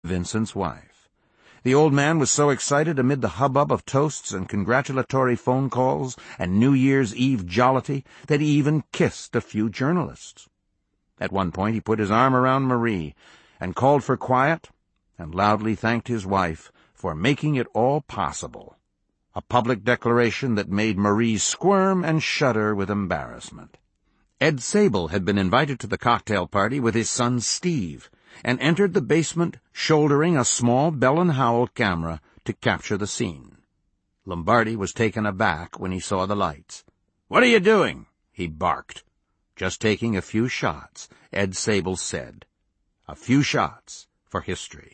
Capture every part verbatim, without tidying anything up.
Vincent's wife. The old man was so excited amid the hubbub of toasts and congratulatory phone calls and New Year's Eve jollity that he even kissed a few journalists. At one point he put his arm around Marie and called for quiet and loudly thanked his wife for making it all possible, a public declaration that made Marie squirm and shudder with embarrassment. Ed Sable had been invited to the cocktail party with his son Steve and entered the basement shouldering a small Bell and Howell camera to capture the scene. Lombardi was taken aback when he saw the lights. "What are you doing?" he barked. "Just taking a few shots," Ed Sable said. "A few shots for history."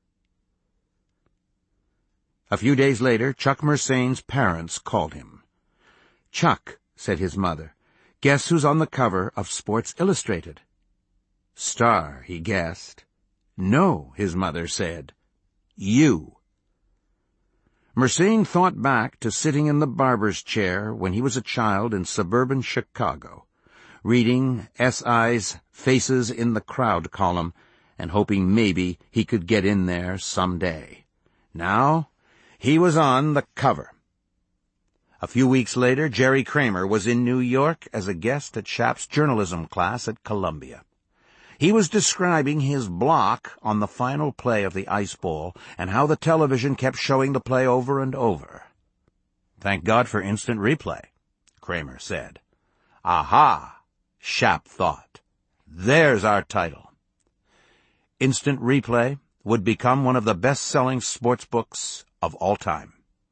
A few days later, Chuck Mersane's parents called him. "Chuck," said his mother, "guess who's on the cover of Sports Illustrated?" "Star," he guessed. "No," his mother said. "You." Mersane thought back to sitting in the barber's chair when he was a child in suburban Chicago, reading S I's Faces in the Crowd column and hoping maybe he could get in there someday. Now he was on the cover. A few weeks later, Jerry Kramer was in New York as a guest at Shap's journalism class at Columbia. He was describing his block on the final play of the Ice Bowl and how the television kept showing the play over and over. "Thank God for instant replay," Kramer said. "Aha," Shap thought. "There's our title." Instant Replay would become one of the best-selling sports books of all time.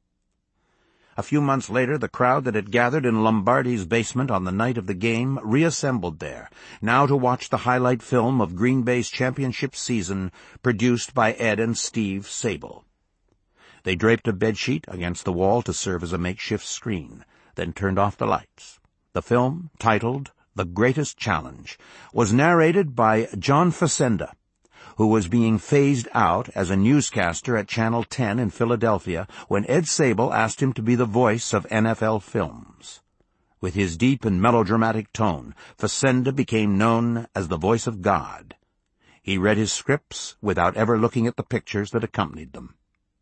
A few months later, the crowd that had gathered in Lombardi's basement on the night of the game reassembled there, now to watch the highlight film of Green Bay's championship season produced by Ed and Steve Sable. They draped a bedsheet against the wall to serve as a makeshift screen, then turned off the lights. The film, titled The Greatest Challenge, was narrated by John Facenda, who was being phased out as a newscaster at Channel ten in Philadelphia when Ed Sable asked him to be the voice of N F L films. With his deep and melodramatic tone, Facenda became known as the voice of God. He read his scripts without ever looking at the pictures that accompanied them.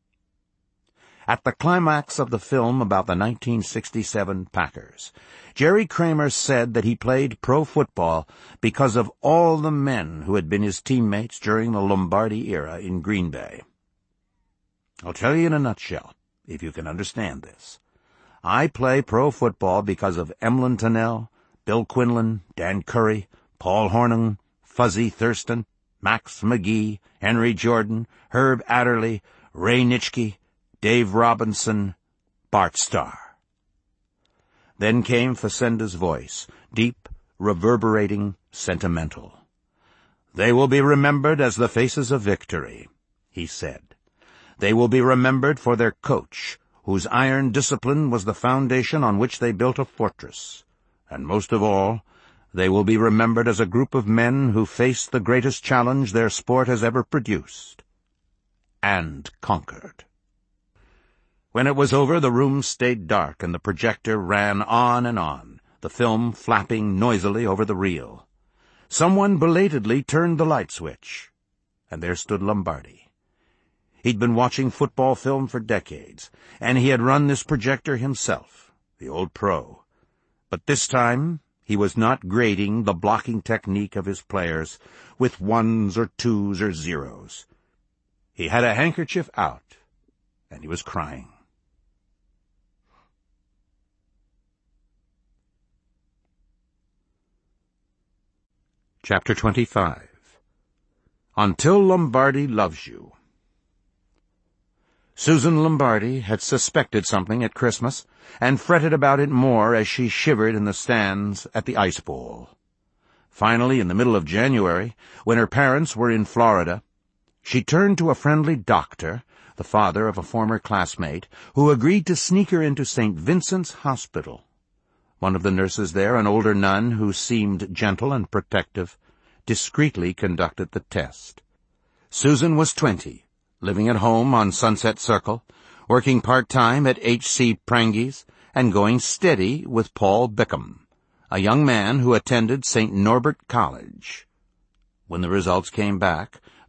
At the climax of the film about the nineteen sixty-seven Packers, Jerry Kramer said that he played pro football because of all the men who had been his teammates during the Lombardi era in Green Bay. "I'll tell you in a nutshell, if you can understand this. I play pro football because of Emlyn Tunnell, Bill Quinlan, Dan Curry, Paul Hornung, Fuzzy Thurston, Max McGee, Henry Jordan, Herb Adderley, Ray Nitschke, Dave Robinson, Bart Starr." Then came Facenda's voice, deep, reverberating, sentimental. "They will be remembered as the faces of victory," he said. "They will be remembered for their coach, whose iron discipline was the foundation on which they built a fortress. And most of all, they will be remembered as a group of men who faced the greatest challenge their sport has ever produced, and conquered." When it was over, the room stayed dark and the projector ran on and on, the film flapping noisily over the reel. Someone belatedly turned the light switch, and there stood Lombardi. He'd been watching football film for decades, and he had run this projector himself, the old pro. But this time, he was not grading the blocking technique of his players with ones or twos or zeros. He had a handkerchief out, and he was crying. Chapter twenty-five. Until Lombardi Loves You. Susan Lombardi had suspected something at Christmas and fretted about it more as she shivered in the stands at the Ice Bowl. Finally, in the middle of January, when her parents were in Florida, she turned to a friendly doctor, the father of a former classmate, who agreed to sneak her into Saint Vincent's Hospital. One of the nurses there, an older nun who seemed gentle and protective, discreetly conducted the test. Susan was twenty, living at home on Sunset Circle, working part-time at H C Prangi's, and going steady with Paul Bickham, a young man who attended Saint Norbert College. When the results came back,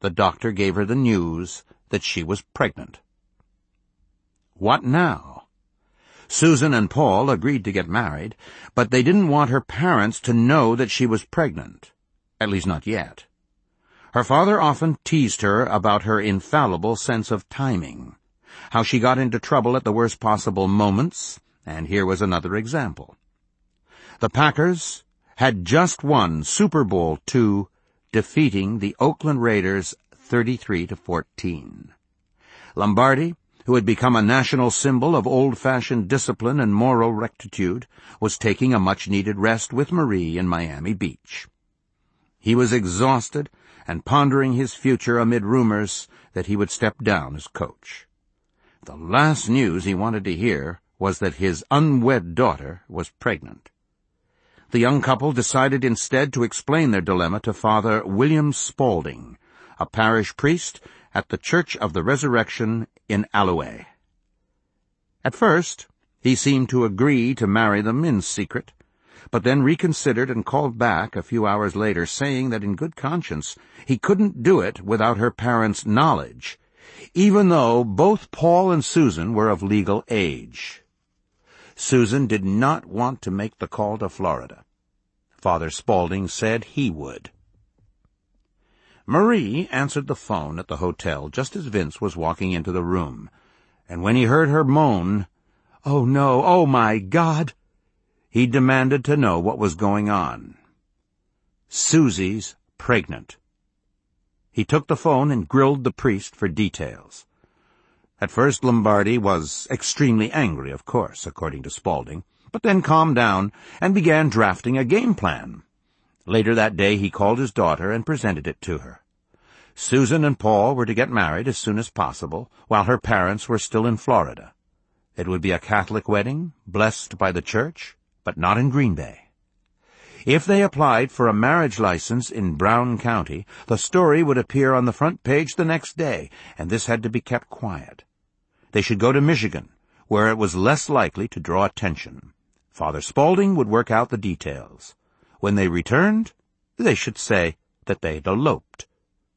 the doctor gave her the news that she was pregnant. What now? Susan and Paul agreed to get married, but they didn't want her parents to know that she was pregnant, at least not yet. Her father often teased her about her infallible sense of timing, how she got into trouble at the worst possible moments, and here was another example. The Packers had just won Super Bowl two, defeating the Oakland Raiders thirty-three to fourteen. Lombardi, who had become a national symbol of old-fashioned discipline and moral rectitude, was taking a much-needed rest with Marie in Miami Beach. He was exhausted and pondering his future amid rumors that he would step down as coach. The last news he wanted to hear was that his unwed daughter was pregnant. The young couple decided instead to explain their dilemma to Father William Spaulding, a parish priest at the Church of the Resurrection in Alloway. At first, he seemed to agree to marry them in secret, but then reconsidered and called back a few hours later, saying that in good conscience he couldn't do it without her parents' knowledge, even though both Paul and Susan were of legal age. Susan did not want to make the call to Florida. Father Spaulding said he would. Marie answered the phone at the hotel just as Vince was walking into the room, and when he heard her moan, "Oh no, oh my God," he demanded to know what was going on. Susie's pregnant. He took the phone and grilled the priest for details. At first Lombardi was extremely angry, of course, according to Spaulding, but then calmed down and began drafting a game plan. Later that day he called his daughter and presented it to her. Susan and Paul were to get married as soon as possible, while her parents were still in Florida. It would be a Catholic wedding, blessed by the church, but not in Green Bay. If they applied for a marriage license in Brown County, the story would appear on the front page the next day, and this had to be kept quiet. They should go to Michigan, where it was less likely to draw attention. Father Spaulding would work out the details. When they returned, they should say that they'd eloped.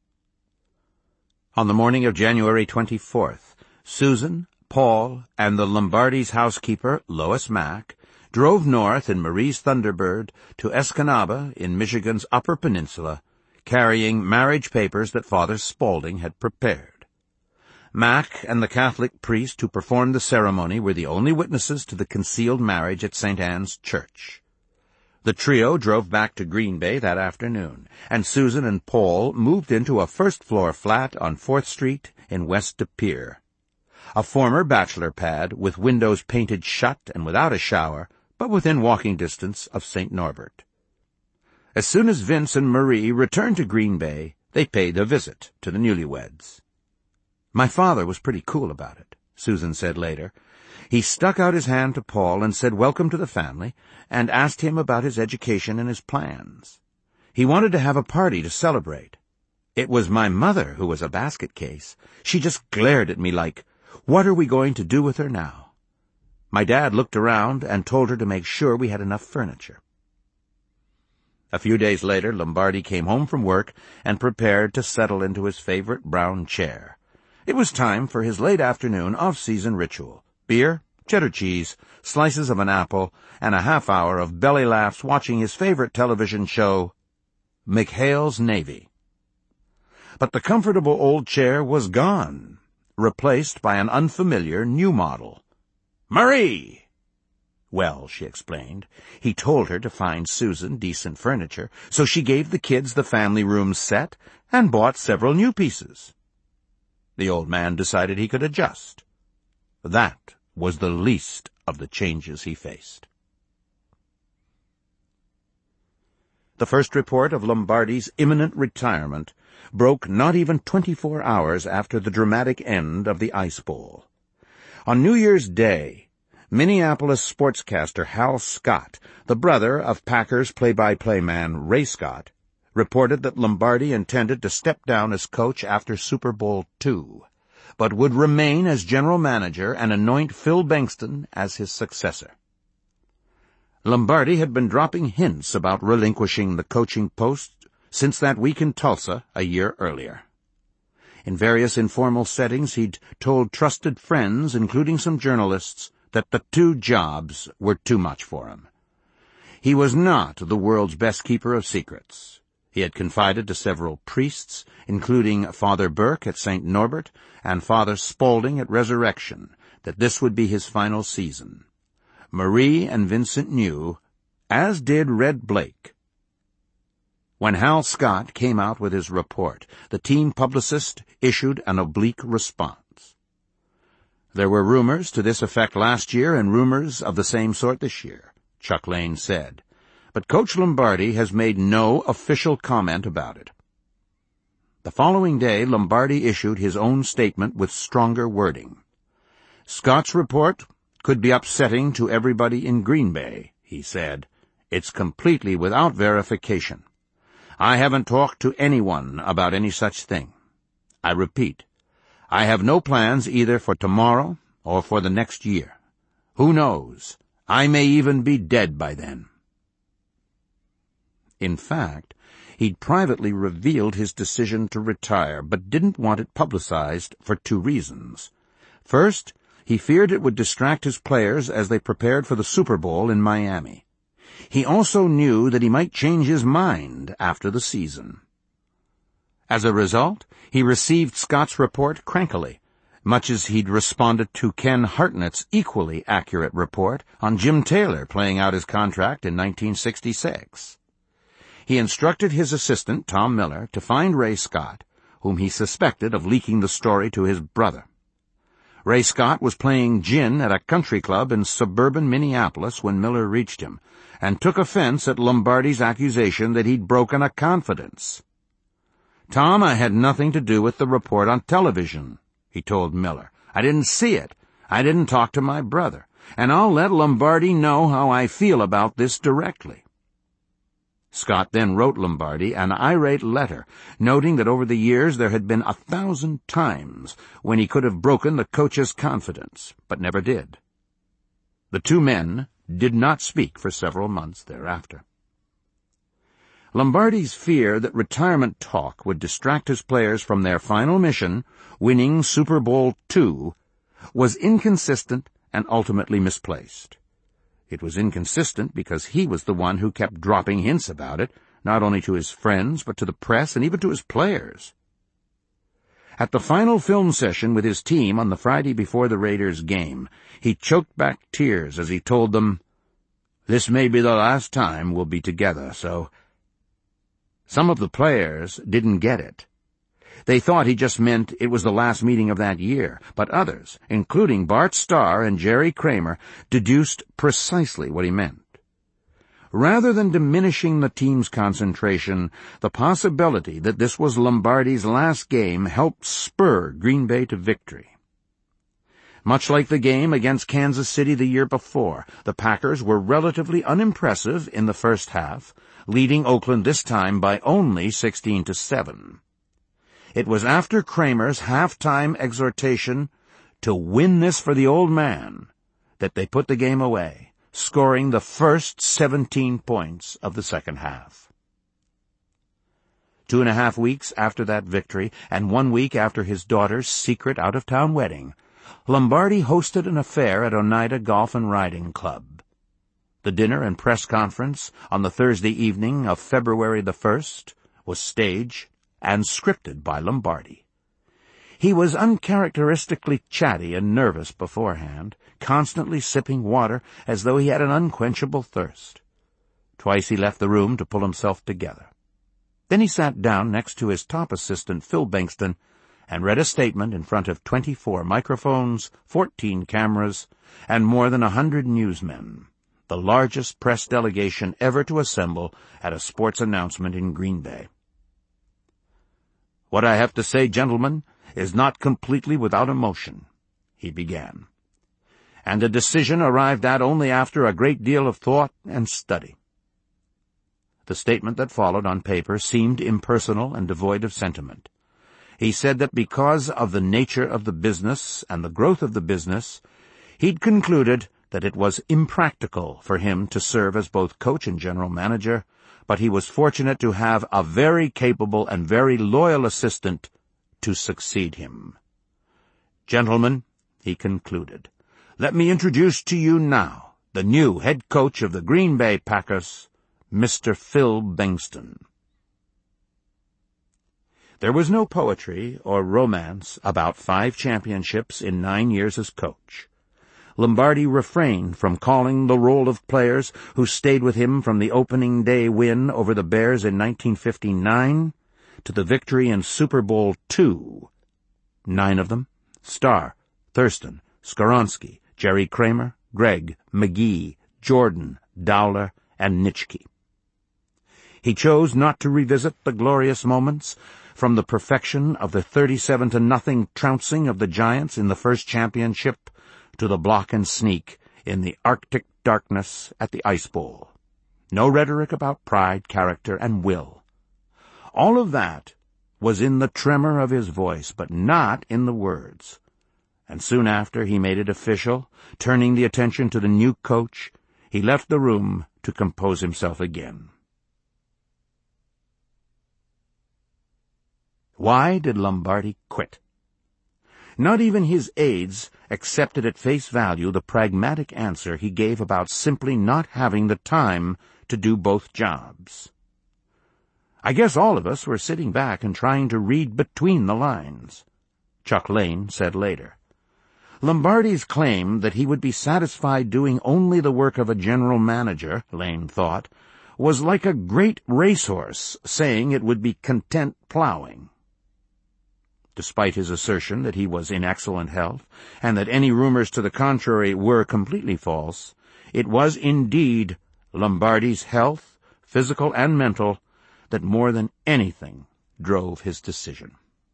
On the morning of January twenty-fourth, Susan, Paul, and the Lombardi's housekeeper, Lois Mack, drove north in Marie's Thunderbird to Escanaba in Michigan's Upper Peninsula, carrying marriage papers that Father Spaulding had prepared. Mack and the Catholic priest who performed the ceremony were the only witnesses to the concealed marriage at Saint Anne's Church. The trio drove back to Green Bay that afternoon, and Susan and Paul moved into a first-floor flat on fourth Street in West De Pere, a former bachelor pad with windows painted shut and without a shower, but within walking distance of Saint Norbert. As soon as Vince and Marie returned to Green Bay, they paid a visit to the newlyweds. "My father was pretty cool about it," Susan said later. "He stuck out his hand to Paul and said welcome to the family, and asked him about his education and his plans. He wanted to have a party to celebrate. It was my mother who was a basket case. She just glared at me like, 'What are we going to do with her now?' My dad looked around and told her to make sure we had enough furniture." A few days later, Lombardi came home from work and prepared to settle into his favorite brown chair. It was time for his late afternoon off-season ritual: beer, cheddar cheese, slices of an apple, and a half hour of belly laughs watching his favorite television show, McHale's Navy. But the comfortable old chair was gone, replaced by an unfamiliar new model. "Marie!" "Well," she explained, he told her to find Susan decent furniture, so she gave the kids the family room set and bought several new pieces. The old man decided he could adjust. That was the least of the changes he faced. The first report of Lombardi's imminent retirement broke not even twenty-four hours after the dramatic end of the Ice Bowl. On New Year's Day, Minneapolis sportscaster Hal Scott, the brother of Packers play-by-play man Ray Scott, reported that Lombardi intended to step down as coach after Super Bowl two, but would remain as general manager and anoint Phil Bengtson as his successor. Lombardi had been dropping hints about relinquishing the coaching post since that week in Tulsa a year earlier. In various informal settings, he'd told trusted friends, including some journalists, that the two jobs were too much for him. He was not the world's best keeper of secrets. He had confided to several priests, including Father Burke at Saint Norbert and Father Spaulding at Resurrection, that this would be his final season. Marie and Vincent knew, as did Red Blake. When Hal Scott came out with his report, the team publicist issued an oblique response. There were rumors to this effect last year and rumors of the same sort this year, Chuck Lane said, but Coach Lombardi has made no official comment about it. The following day, Lombardi issued his own statement with stronger wording. Scott's report could be upsetting to everybody in Green Bay, he said. It's completely without verification. I haven't talked to anyone about any such thing. I repeat, I have no plans either for tomorrow or for the next year. Who knows? I may even be dead by then. In fact, he'd privately revealed his decision to retire, but didn't want it publicized for two reasons. First, he feared it would distract his players as they prepared for the Super Bowl in Miami. He also knew that he might change his mind after the season. As a result, he received Scott's report crankily, much as he'd responded to Ken Hartnett's equally accurate report on Jim Taylor playing out his contract in nineteen sixty-six. He instructed his assistant, Tom Miller, to find Ray Scott, whom he suspected of leaking the story to his brother. Ray Scott was playing gin at a country club in suburban Minneapolis when Miller reached him, and took offense at Lombardi's accusation that he'd broken a confidence. Tom, I had nothing to do with the report on television, he told Miller. I didn't see it. I didn't talk to my brother. And I'll let Lombardi know how I feel about this directly. Scott then wrote Lombardi an irate letter, noting that over the years there had been a thousand times when he could have broken the coach's confidence, but never did. The two men did not speak for several months thereafter. Lombardi's fear that retirement talk would distract his players from their final mission, winning Super Bowl two, was inconsistent and ultimately misplaced. It was inconsistent because he was the one who kept dropping hints about it, not only to his friends, but to the press and even to his players. At the final film session with his team on the Friday before the Raiders game, he choked back tears as he told them, "This may be the last time we'll be together, so—" Some of the players didn't get it. They thought he just meant it was the last meeting of that year, but others, including Bart Starr and Jerry Kramer, deduced precisely what he meant. Rather than diminishing the team's concentration, the possibility that this was Lombardi's last game helped spur Green Bay to victory. Much like the game against Kansas City the year before, the Packers were relatively unimpressive in the first half, leading Oakland this time by only sixteen to seven. It was after Kramer's halftime exhortation to win this for the old man that they put the game away, scoring the first seventeen points of the second half. Two and a half weeks after that victory, and one week after his daughter's secret out-of-town wedding, Lombardi hosted an affair at Oneida Golf and Riding Club. The dinner and press conference on the Thursday evening of February the first was staged and scripted by Lombardi. He was uncharacteristically chatty and nervous beforehand, constantly sipping water as though he had an unquenchable thirst. Twice he left the room to pull himself together. Then he sat down next to his top assistant, Phil Bankston, and read a statement in front of twenty-four microphones, fourteen cameras, and more than a hundred newsmen, the largest press delegation ever to assemble at a sports announcement in Green Bay. "What I have to say, gentlemen, is not completely without emotion," he began, "and a decision arrived at only after a great deal of thought and study." The statement that followed on paper seemed impersonal and devoid of sentiment. He said that because of the nature of the business and the growth of the business, he'd concluded that it was impractical for him to serve as both coach and general manager, but he was fortunate to have a very capable and very loyal assistant to succeed him. "Gentlemen," he concluded, "let me introduce to you now the new head coach of the Green Bay Packers, Mister Phil Bengtson." There was no poetry or romance about five championships in nine years as coach. Lombardi refrained from calling the roll of players who stayed with him from the opening day win over the Bears in nineteen fifty-nine to the victory in Super Bowl two. Nine of them, Starr, Thurston, Skoronski, Jerry Kramer, Gregg, McGee, Jordan, Dowler, and Nitschke. He chose not to revisit the glorious moments from the perfection of the thirty-seven to nothing trouncing of the Giants in the first championship to the block and sneak in the Arctic darkness at the Ice Bowl. No rhetoric about pride, character, and will. All of that was in the tremor of his voice, but not in the words. And soon after he made it official, turning the attention to the new coach, he left the room to compose himself again. Why did Lombardi quit? Not even his aides accepted at face value the pragmatic answer he gave about simply not having the time to do both jobs. "I guess all of us were sitting back and trying to read between the lines," Chuck Lane said later. Lombardi's claim that he would be satisfied doing only the work of a general manager, Lane thought, was like a great racehorse saying it would be content plowing. Despite his assertion that he was in excellent health, and that any rumors to the contrary were completely false, it was indeed Lombardi's health, physical and mental, that more than anything drove his decision.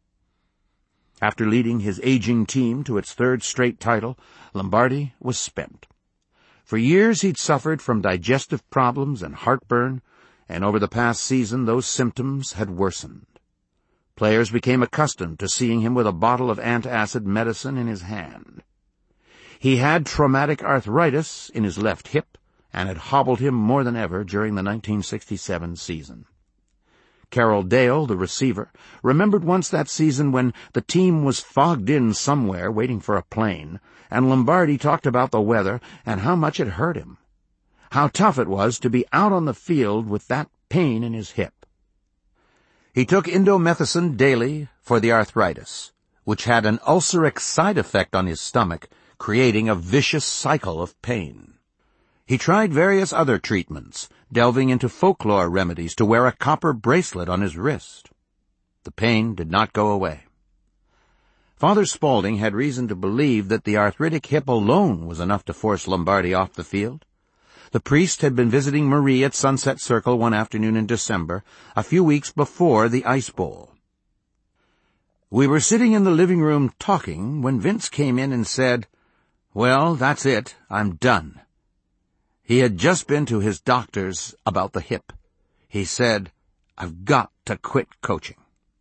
After leading his aging team to its third straight title, Lombardi was spent. For years he'd suffered from digestive problems and heartburn, and over the past season those symptoms had worsened. Players became accustomed to seeing him with a bottle of antacid medicine in his hand. He had traumatic arthritis in his left hip and had hobbled him more than ever during the nineteen sixty-seven season. Carroll Dale, the receiver, remembered once that season when the team was fogged in somewhere waiting for a plane, and Lombardi talked about the weather and how much it hurt him, how tough it was to be out on the field with that pain in his hip. He took indomethacin daily for the arthritis, which had an ulceric side effect on his stomach, creating a vicious cycle of pain. He tried various other treatments, delving into folklore remedies to wear a copper bracelet on his wrist. The pain did not go away. Father Spaulding had reason to believe that the arthritic hip alone was enough to force Lombardi off the field. The priest had been visiting Marie at Sunset Circle one afternoon in December, a few weeks before the Ice Bowl. We were sitting in the living room talking when Vince came in and said, "Well, that's it. I'm done." He had just been to his doctor's about the hip. He said, "I've got to quit coaching."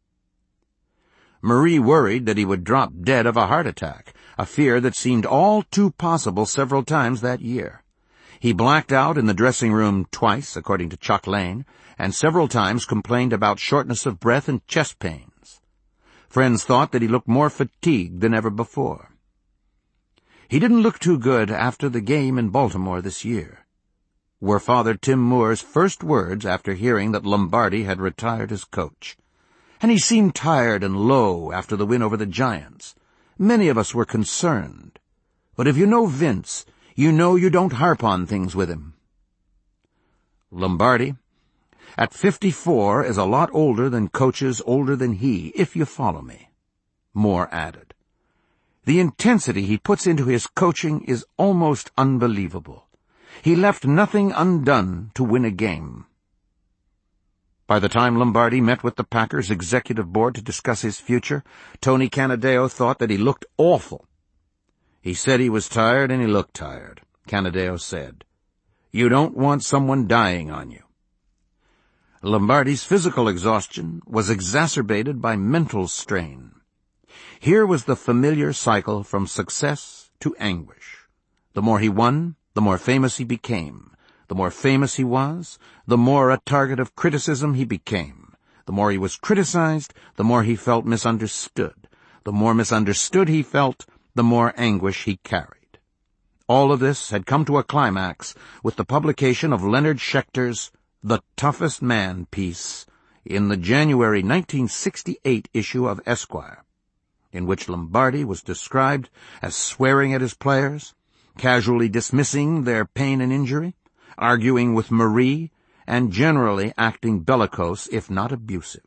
Marie worried that he would drop dead of a heart attack, a fear that seemed all too possible several times that year. He blacked out in the dressing room twice, according to Chuck Lane, and several times complained about shortness of breath and chest pains. Friends thought that he looked more fatigued than ever before. He didn't look too good after the game in Baltimore this year, were Father Tim Moore's first words after hearing that Lombardi had retired as coach. And he seemed tired and low after the win over the Giants. Many of us were concerned. But if you know Vince, you know you don't harp on things with him. Lombardi, at fifty-four, is a lot older than coaches older than he, if you follow me, Moore added. The intensity he puts into his coaching is almost unbelievable. He left nothing undone to win a game. By the time Lombardi met with the Packers executive board to discuss his future, Tony Canadeo thought that he looked awful. He said he was tired and he looked tired, Canadeo said. You don't want someone dying on you. Lombardi's physical exhaustion was exacerbated by mental strain. Here was the familiar cycle from success to anguish. The more he won, the more famous he became. The more famous he was, the more a target of criticism he became. The more he was criticized, the more he felt misunderstood. The more misunderstood he felt, the more anguish he carried. All of this had come to a climax with the publication of Leonard Schechter's The Toughest Man piece in the January nineteen sixty-eight issue of Esquire, in which Lombardi was described as swearing at his players, casually dismissing their pain and injury, arguing with Marie, and generally acting bellicose, if not abusive.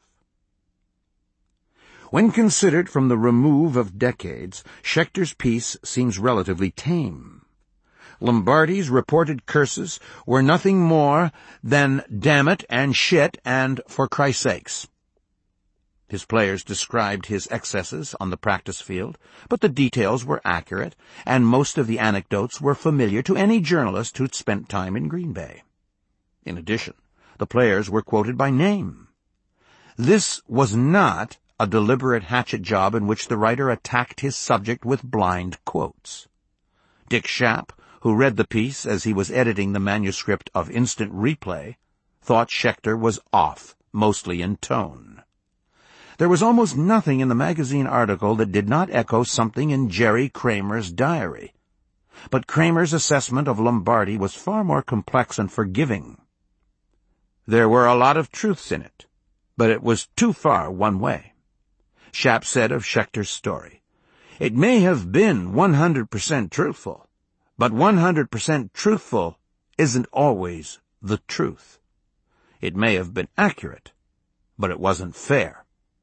When considered from the remove of decades, Schechter's piece seems relatively tame. Lombardi's reported curses were nothing more than damn it and shit and for Christ's sakes. His players described his excesses on the practice field, but the details were accurate, and most of the anecdotes were familiar to any journalist who'd spent time in Green Bay. In addition, the players were quoted by name. This was not a deliberate hatchet job in which the writer attacked his subject with blind quotes. Dick Schaap, who read the piece as he was editing the manuscript of Instant Replay, thought Schechter was off, mostly in tone. There was almost nothing in the magazine article that did not echo something in Jerry Kramer's diary. But Kramer's assessment of Lombardi was far more complex and forgiving. There were a lot of truths in it, but it was too far one way. Schaap said of Schechter's story, "It may have been one hundred percent truthful, but one hundred percent truthful isn't always the truth. It may have been accurate, but it wasn't fair."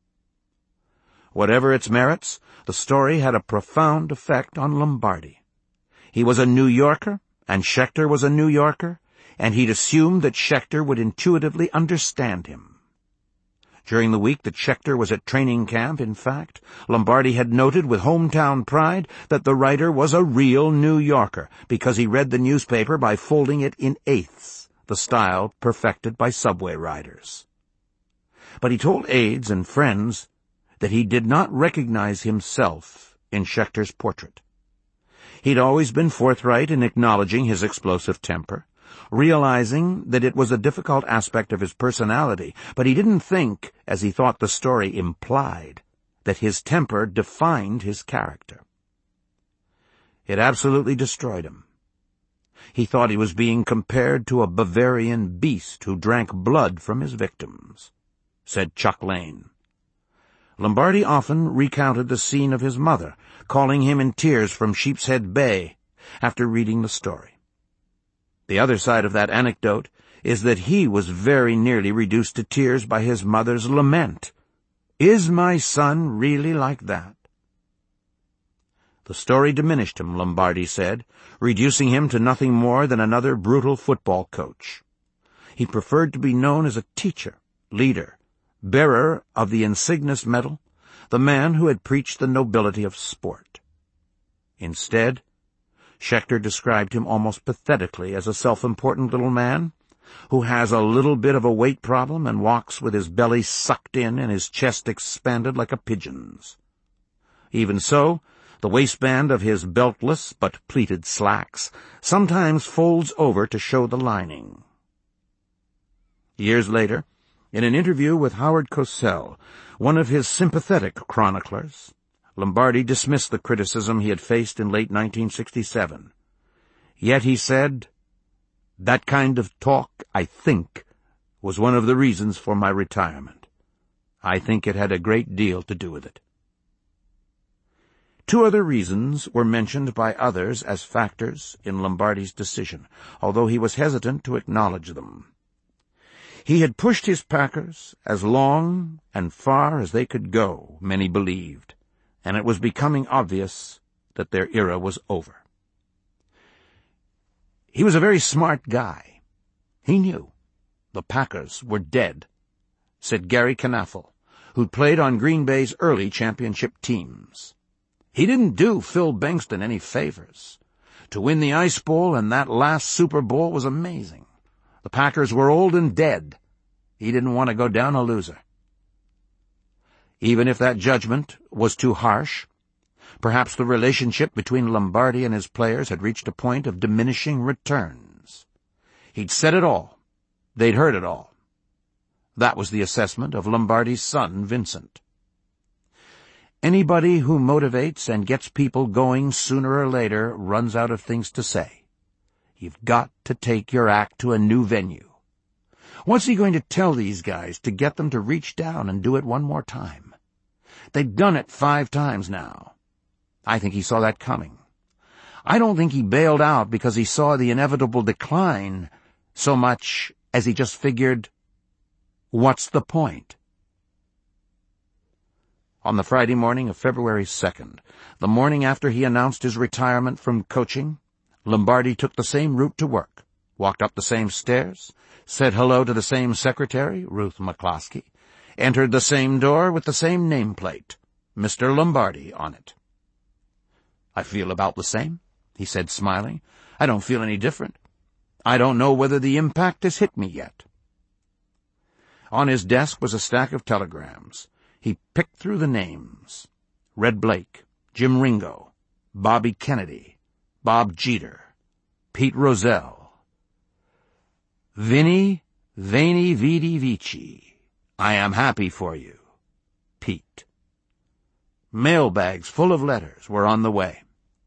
Whatever its merits, the story had a profound effect on Lombardi. He was a New Yorker, and Schechter was a New Yorker, and he'd assumed that Schechter would intuitively understand him. During the week that Schechter was at training camp, in fact, Lombardi had noted with hometown pride that the writer was a real New Yorker, because he read the newspaper by folding it in eighths, the style perfected by subway riders. But he told aides and friends that he did not recognize himself in Schechter's portrait. He'd always been forthright in acknowledging his explosive temper, realizing that it was a difficult aspect of his personality, but he didn't think, as he thought the story implied, that his temper defined his character. It absolutely destroyed him. He thought he was being compared to a Bavarian beast who drank blood from his victims, said Chuck Lane. Lombardi often recounted the scene of his mother, calling him in tears from Sheepshead Bay, after reading the story. The other side of that anecdote is that he was very nearly reduced to tears by his mother's lament. "Is my son really like that?" The story diminished him, Lombardi said, reducing him to nothing more than another brutal football coach. He preferred to be known as a teacher, leader, bearer of the Insignis Medal, the man who had preached the nobility of sport. Instead, Schechter described him almost pathetically as a self-important little man who has a little bit of a weight problem and walks with his belly sucked in and his chest expanded like a pigeon's. Even so, the waistband of his beltless but pleated slacks sometimes folds over to show the lining. Years later, in an interview with Howard Cosell, one of his sympathetic chroniclers, Lombardi dismissed the criticism he had faced in late nineteen sixty-seven. Yet he said, "That kind of talk, I think, was one of the reasons for my retirement. I think it had a great deal to do with it." Two other reasons were mentioned by others as factors in Lombardi's decision, although he was hesitant to acknowledge them. He had pushed his Packers as long and far as they could go, many believed, and it was becoming obvious that their era was over. He was a very smart guy. He knew the Packers were dead, said Gary Knaffel, who'd played on Green Bay's early championship teams. He didn't do Phil Bankston any favors. To win the Ice Bowl and that last Super Bowl was amazing. The Packers were old and dead. He didn't want to go down a loser. Even if that judgment was too harsh, perhaps the relationship between Lombardi and his players had reached a point of diminishing returns. He'd said it all. They'd heard it all. That was the assessment of Lombardi's son, Vincent. Anybody who motivates and gets people going sooner or later runs out of things to say. You've got to take your act to a new venue. What's he going to tell these guys to get them to reach down and do it one more time? They've done it five times now. I think he saw that coming. I don't think he bailed out because he saw the inevitable decline so much as he just figured, what's the point? On the Friday morning of February second, the morning after he announced his retirement from coaching, Lombardi took the same route to work, walked up the same stairs, said hello to the same secretary, Ruth McCloskey, entered the same door with the same nameplate, Mister Lombardi, on it. "I feel about the same," he said, smiling. "I don't feel any different. I don't know whether the impact has hit me yet." On his desk was a stack of telegrams. He picked through the names. Red Blake, Jim Ringo, Bobby Kennedy, Bob Jeter, Pete Rozelle. "Vinny, Veni, Vidi, Vici. I am happy for you. Pete." Mailbags full of letters were on the way.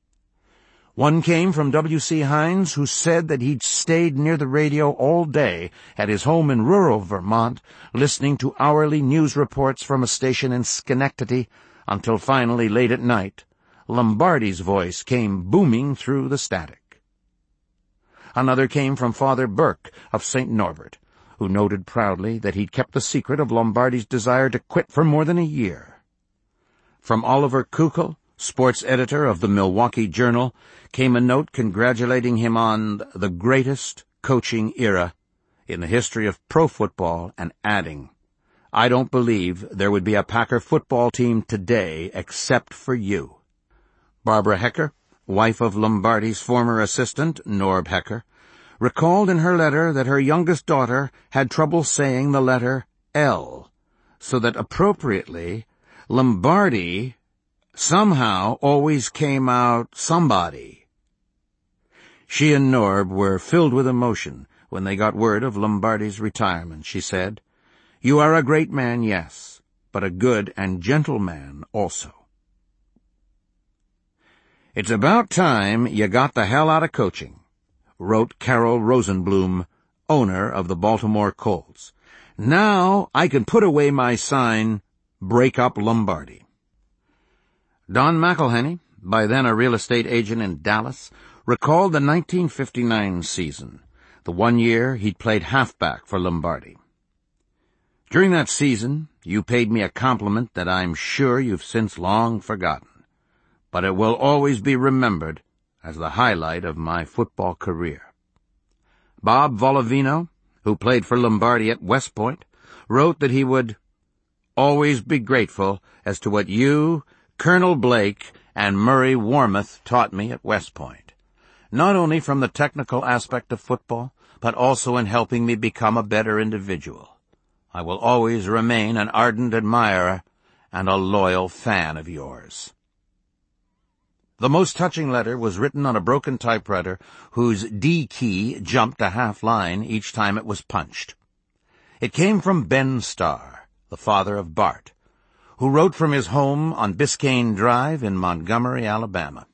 One came from W C Hines, who said that he'd stayed near the radio all day at his home in rural Vermont, listening to hourly news reports from a station in Schenectady, until finally, late at night, Lombardi's voice came booming through the static. Another came from Father Burke of Saint Norbert, who noted proudly that he'd kept the secret of Lombardi's desire to quit for more than a year. From Oliver Kukel, sports editor of the Milwaukee Journal, came a note congratulating him on the greatest coaching era in the history of pro football, and adding, "I don't believe there would be a Packer football team today except for you." Barbara Hecker, wife of Lombardi's former assistant, Norb Hecker, recalled in her letter that her youngest daughter had trouble saying the letter L, so that appropriately, Lombardi somehow always came out somebody. She and Norb were filled with emotion when they got word of Lombardi's retirement. She said, "You are a great man, yes, but a good and gentle man also." "It's about time you got the hell out of coaching," wrote Carol Rosenblum, owner of the Baltimore Colts. "Now I can put away my sign, 'Break up Lombardi.'" Don McElhenney, by then a real estate agent in Dallas, recalled the nineteen fifty-nine season, the one year he'd played halfback for Lombardi. "During that season, you paid me a compliment that I'm sure you've since long forgotten, but it will always be remembered as the highlight of my football career." Bob Volavino, who played for Lombardi at West Point, wrote that he would always be grateful as to what you, Colonel Blake, and Murray Warmoth taught me at West Point, not only from the technical aspect of football, but also in helping me become a better individual. I will always remain an ardent admirer and a loyal fan of yours. The most touching letter was written on a broken typewriter whose D key jumped a half line each time it was punched. It came from Ben Starr, the father of Bart, who wrote from his home on Biscayne Drive in Montgomery, Alabama.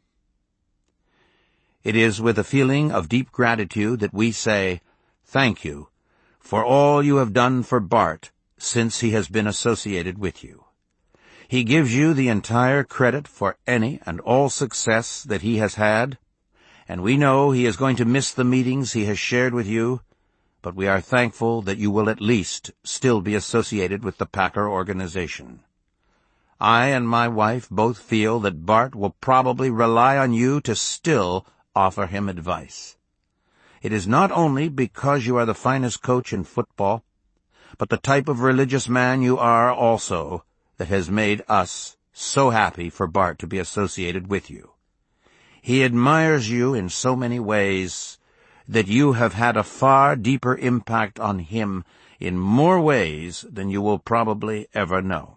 "It is with a feeling of deep gratitude that we say, thank you for all you have done for Bart since he has been associated with you. He gives you the entire credit for any and all success that he has had, and we know he is going to miss the meetings he has shared with you, but we are thankful that you will at least still be associated with the Packer organization. I and my wife both feel that Bart will probably rely on you to still offer him advice. It is not only because you are the finest coach in football, but the type of religious man you are also that has made us so happy for Bart to be associated with you. He admires you in so many ways that you have had a far deeper impact on him in more ways than you will probably ever know."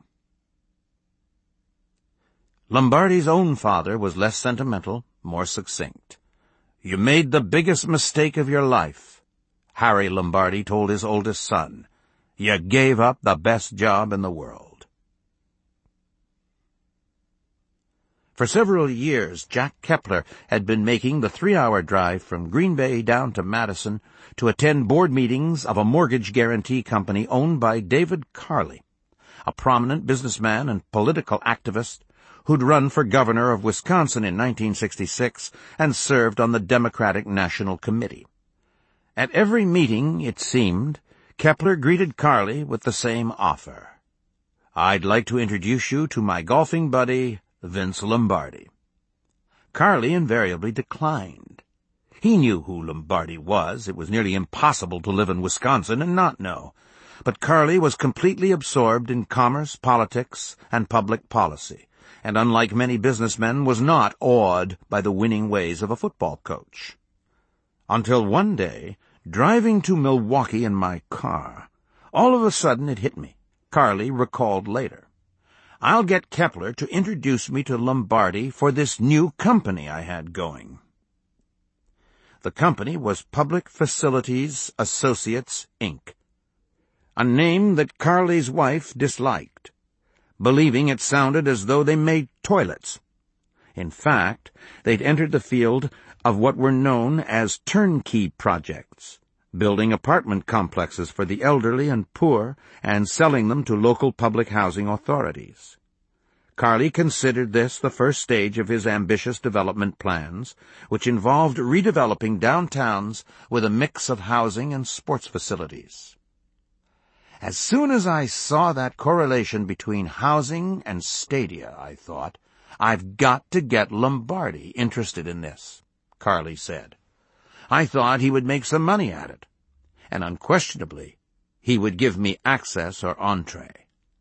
Lombardi's own father was less sentimental, more succinct. "You made the biggest mistake of your life," Harry Lombardi told his oldest son, You gave up the best job in the world. For several years, Jack Kepler had been making the three-hour drive from Green Bay down to Madison to attend board meetings of a mortgage guarantee company owned by David Carley, a prominent businessman and political activist who'd run for governor of Wisconsin in nineteen sixty-six and served on the Democratic National Committee. At every meeting, it seemed, Kepler greeted Carley with the same offer. "I'd like to introduce you to my golfing buddy, Vince Lombardi." Carley invariably declined. He knew who Lombardi was. It was nearly impossible to live in Wisconsin and not know. But Carley was completely absorbed in commerce, politics, and public policy, and unlike many businessmen, was not awed by the winning ways of a football coach. Until one day, driving to Milwaukee in my car, all of a sudden it hit me, Carley recalled later. "I'll get Kepler to introduce me to Lombardi for this new company I had going." The company was Public Facilities Associates, Incorporated, a name that Carley's wife disliked, believing it sounded as though they made toilets. In fact, they'd entered the field of what were known as turnkey projects, building apartment complexes for the elderly and poor and selling them to local public housing authorities. Carley considered this the first stage of his ambitious development plans, which involved redeveloping downtowns with a mix of housing and sports facilities. As soon as I saw that correlation between housing and stadia, I thought, "I've got to get Lombardi interested in this," Carley said. "I thought he would make some money at it, and unquestionably he would give me access or entree."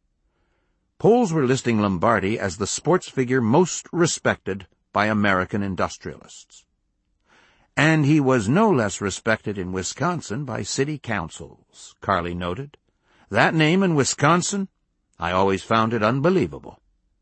Polls were listing Lombardi as the sports figure most respected by American industrialists. And he was no less respected in Wisconsin by city councils, Carley noted. "That name in Wisconsin, I always found it unbelievable."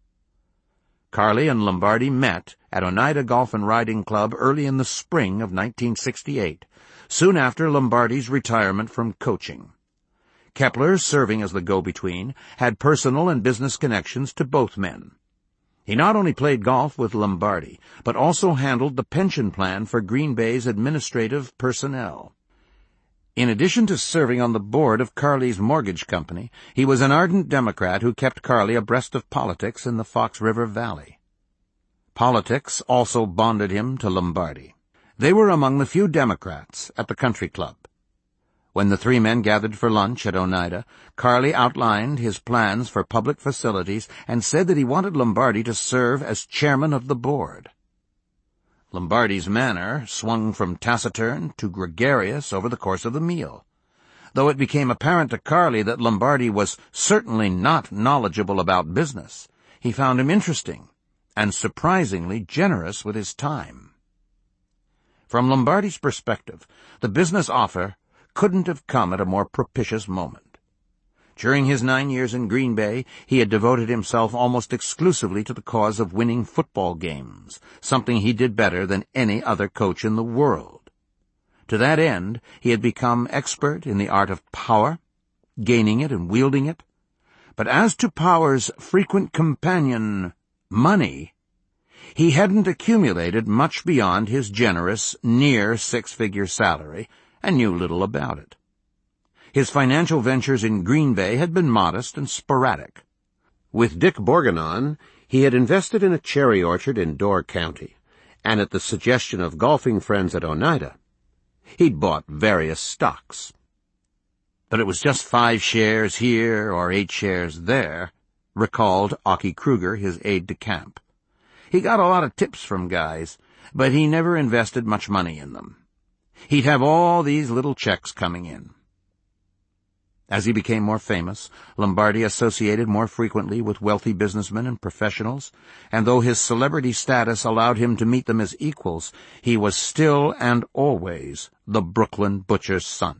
Carley and Lombardi met at Oneida Golf and Riding Club early in the spring of nineteen sixty-eight, soon after Lombardi's retirement from coaching. Kepler, serving as the go-between, had personal and business connections to both men. He not only played golf with Lombardi, but also handled the pension plan for Green Bay's administrative personnel. In addition to serving on the board of Carley's mortgage company, he was an ardent Democrat who kept Carley abreast of politics in the Fox River Valley. Politics also bonded him to Lombardi. They were among the few Democrats at the country club. When the three men gathered for lunch at Oneida, Carley outlined his plans for public facilities and said that he wanted Lombardi to serve as chairman of the board. Lombardi's manner swung from taciturn to gregarious over the course of the meal. Though it became apparent to Carley that Lombardi was certainly not knowledgeable about business, he found him interesting and surprisingly generous with his time. From Lombardi's perspective, the business offer couldn't have come at a more propitious moment. During his nine years in Green Bay, he had devoted himself almost exclusively to the cause of winning football games, something he did better than any other coach in the world. To that end, he had become expert in the art of power, gaining it and wielding it. But as to power's frequent companion, money, he hadn't accumulated much beyond his generous, near six-figure salary, and knew little about it. His financial ventures in Green Bay had been modest and sporadic. With Dick Borganon, he had invested in a cherry orchard in Door County, and at the suggestion of golfing friends at Oneida, he'd bought various stocks. But it was just five shares here or eight shares there, recalled Aukie Kruger, his aide-de-camp. He got a lot of tips from guys, but he never invested much money in them. He'd have all these little checks coming in. As he became more famous, Lombardi associated more frequently with wealthy businessmen and professionals, and though his celebrity status allowed him to meet them as equals, he was still and always the Brooklyn butcher's son.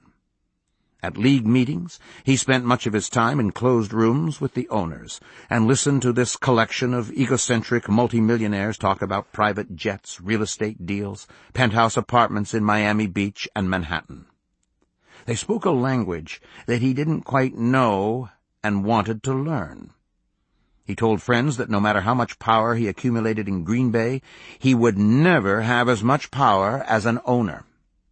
At league meetings, he spent much of his time in closed rooms with the owners, and listened to this collection of egocentric multimillionaires talk about private jets, real estate deals, penthouse apartments in Miami Beach and Manhattan. They spoke a language that he didn't quite know and wanted to learn. He told friends that no matter how much power he accumulated in Green Bay, he would never have as much power as an owner.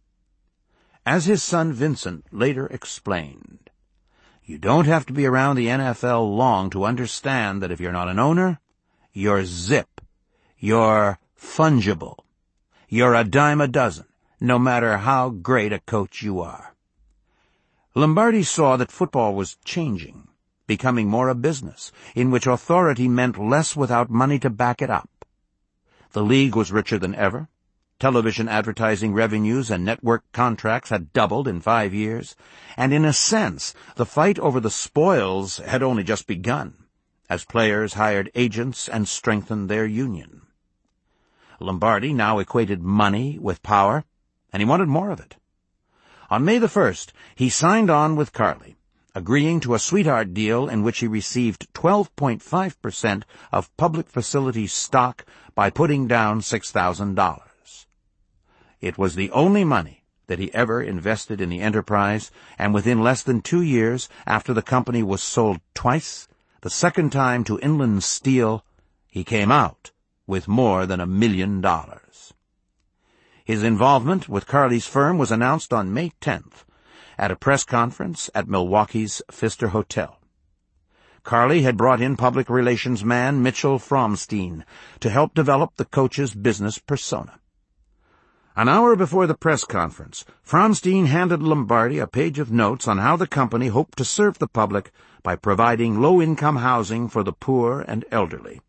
As his son Vincent later explained, "You don't have to be around the N F L long to understand that if you're not an owner, you're zip, you're fungible, you're a dime a dozen, no matter how great a coach you are." Lombardi saw that football was changing, becoming more a business, in which authority meant less without money to back it up. The league was richer than ever. Television advertising revenues and network contracts had doubled in five years, and in a sense, the fight over the spoils had only just begun, as players hired agents and strengthened their union. Lombardi now equated money with power, and he wanted more of it. On May the first, he signed on with Carly, agreeing to a sweetheart deal in which he received twelve point five percent of Public Facilities stock by putting down six thousand dollars. It was the only money that he ever invested in the enterprise, and within less than two years after the company was sold twice, the second time to Inland Steel, he came out with more than a million dollars. His involvement with Carly's firm was announced on May tenth at a press conference at Milwaukee's Pfister Hotel. Carly had brought in public relations man Mitchell Fromstein to help develop the coach's business persona. An hour before the press conference, Fromstein handed Lombardi a page of notes on how the company hoped to serve the public by providing low-income housing for the poor and elderly.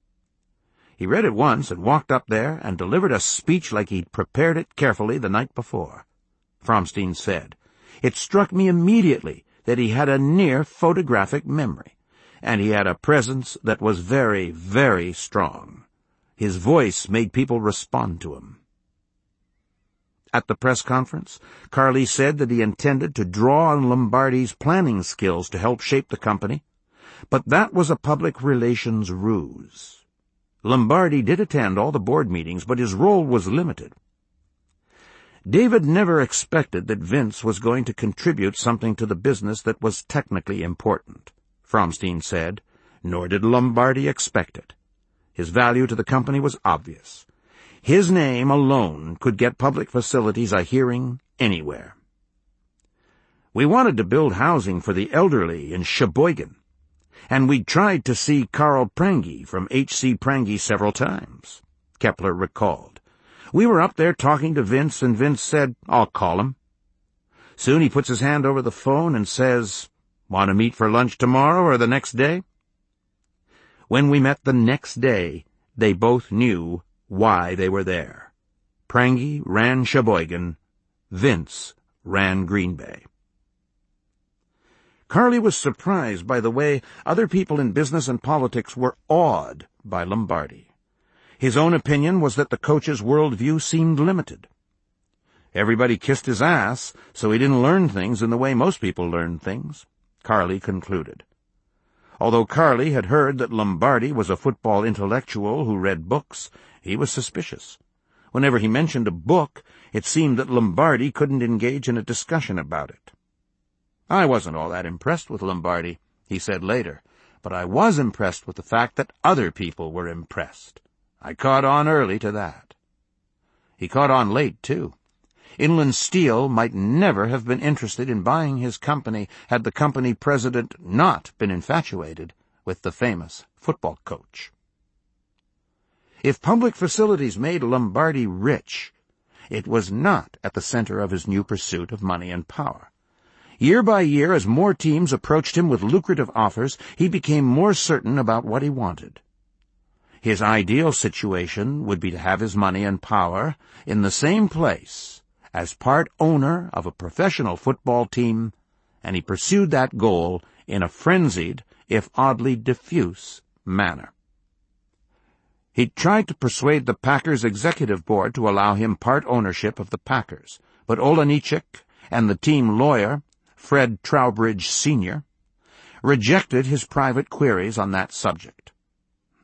He read it once and walked up there and delivered a speech like he'd prepared it carefully the night before. Fromstein said, "It struck me immediately that he had a near photographic memory, and he had a presence that was very, very strong. His voice made people respond to him." At the press conference, Carly said that he intended to draw on Lombardi's planning skills to help shape the company, but that was a public relations ruse. Lombardi did attend all the board meetings, but his role was limited. David never expected that Vince was going to contribute something to the business that was technically important, Fromstein said, nor did Lombardi expect it. His value to the company was obvious. His name alone could get Public Facilities a hearing anywhere. "We wanted to build housing for the elderly in Sheboygan, and we'd tried to see Carl Prange from H C Prange several times," Kepler recalled. "We were up there talking to Vince, and Vince said, 'I'll call him.' Soon he puts his hand over the phone and says, 'Want to meet for lunch tomorrow or the next day?' When we met the next day, they both knew why they were there. Prange ran Sheboygan, Vince ran Green Bay." Carly was surprised by the way other people in business and politics were awed by Lombardi. His own opinion was that the coach's worldview seemed limited. Everybody kissed his ass, so he didn't learn things in the way most people learn things, Carly concluded. Although Carly had heard that Lombardi was a football intellectual who read books, he was suspicious. Whenever he mentioned a book, it seemed that Lombardi couldn't engage in a discussion about it. "I wasn't all that impressed with Lombardi," he said later, "but I was impressed with the fact that other people were impressed. I caught on early to that." He caught on late, too. Inland Steel might never have been interested in buying his company had the company president not been infatuated with the famous football coach. If Public Facilities made Lombardi rich, it was not at the center of his new pursuit of money and power. Year by year, as more teams approached him with lucrative offers, he became more certain about what he wanted. His ideal situation would be to have his money and power in the same place as part owner of a professional football team, and he pursued that goal in a frenzied, if oddly diffuse, manner. He tried to persuade the Packers executive board to allow him part ownership of the Packers, but Olejniczak and the team lawyer, Fred Trowbridge Senior, rejected his private queries on that subject.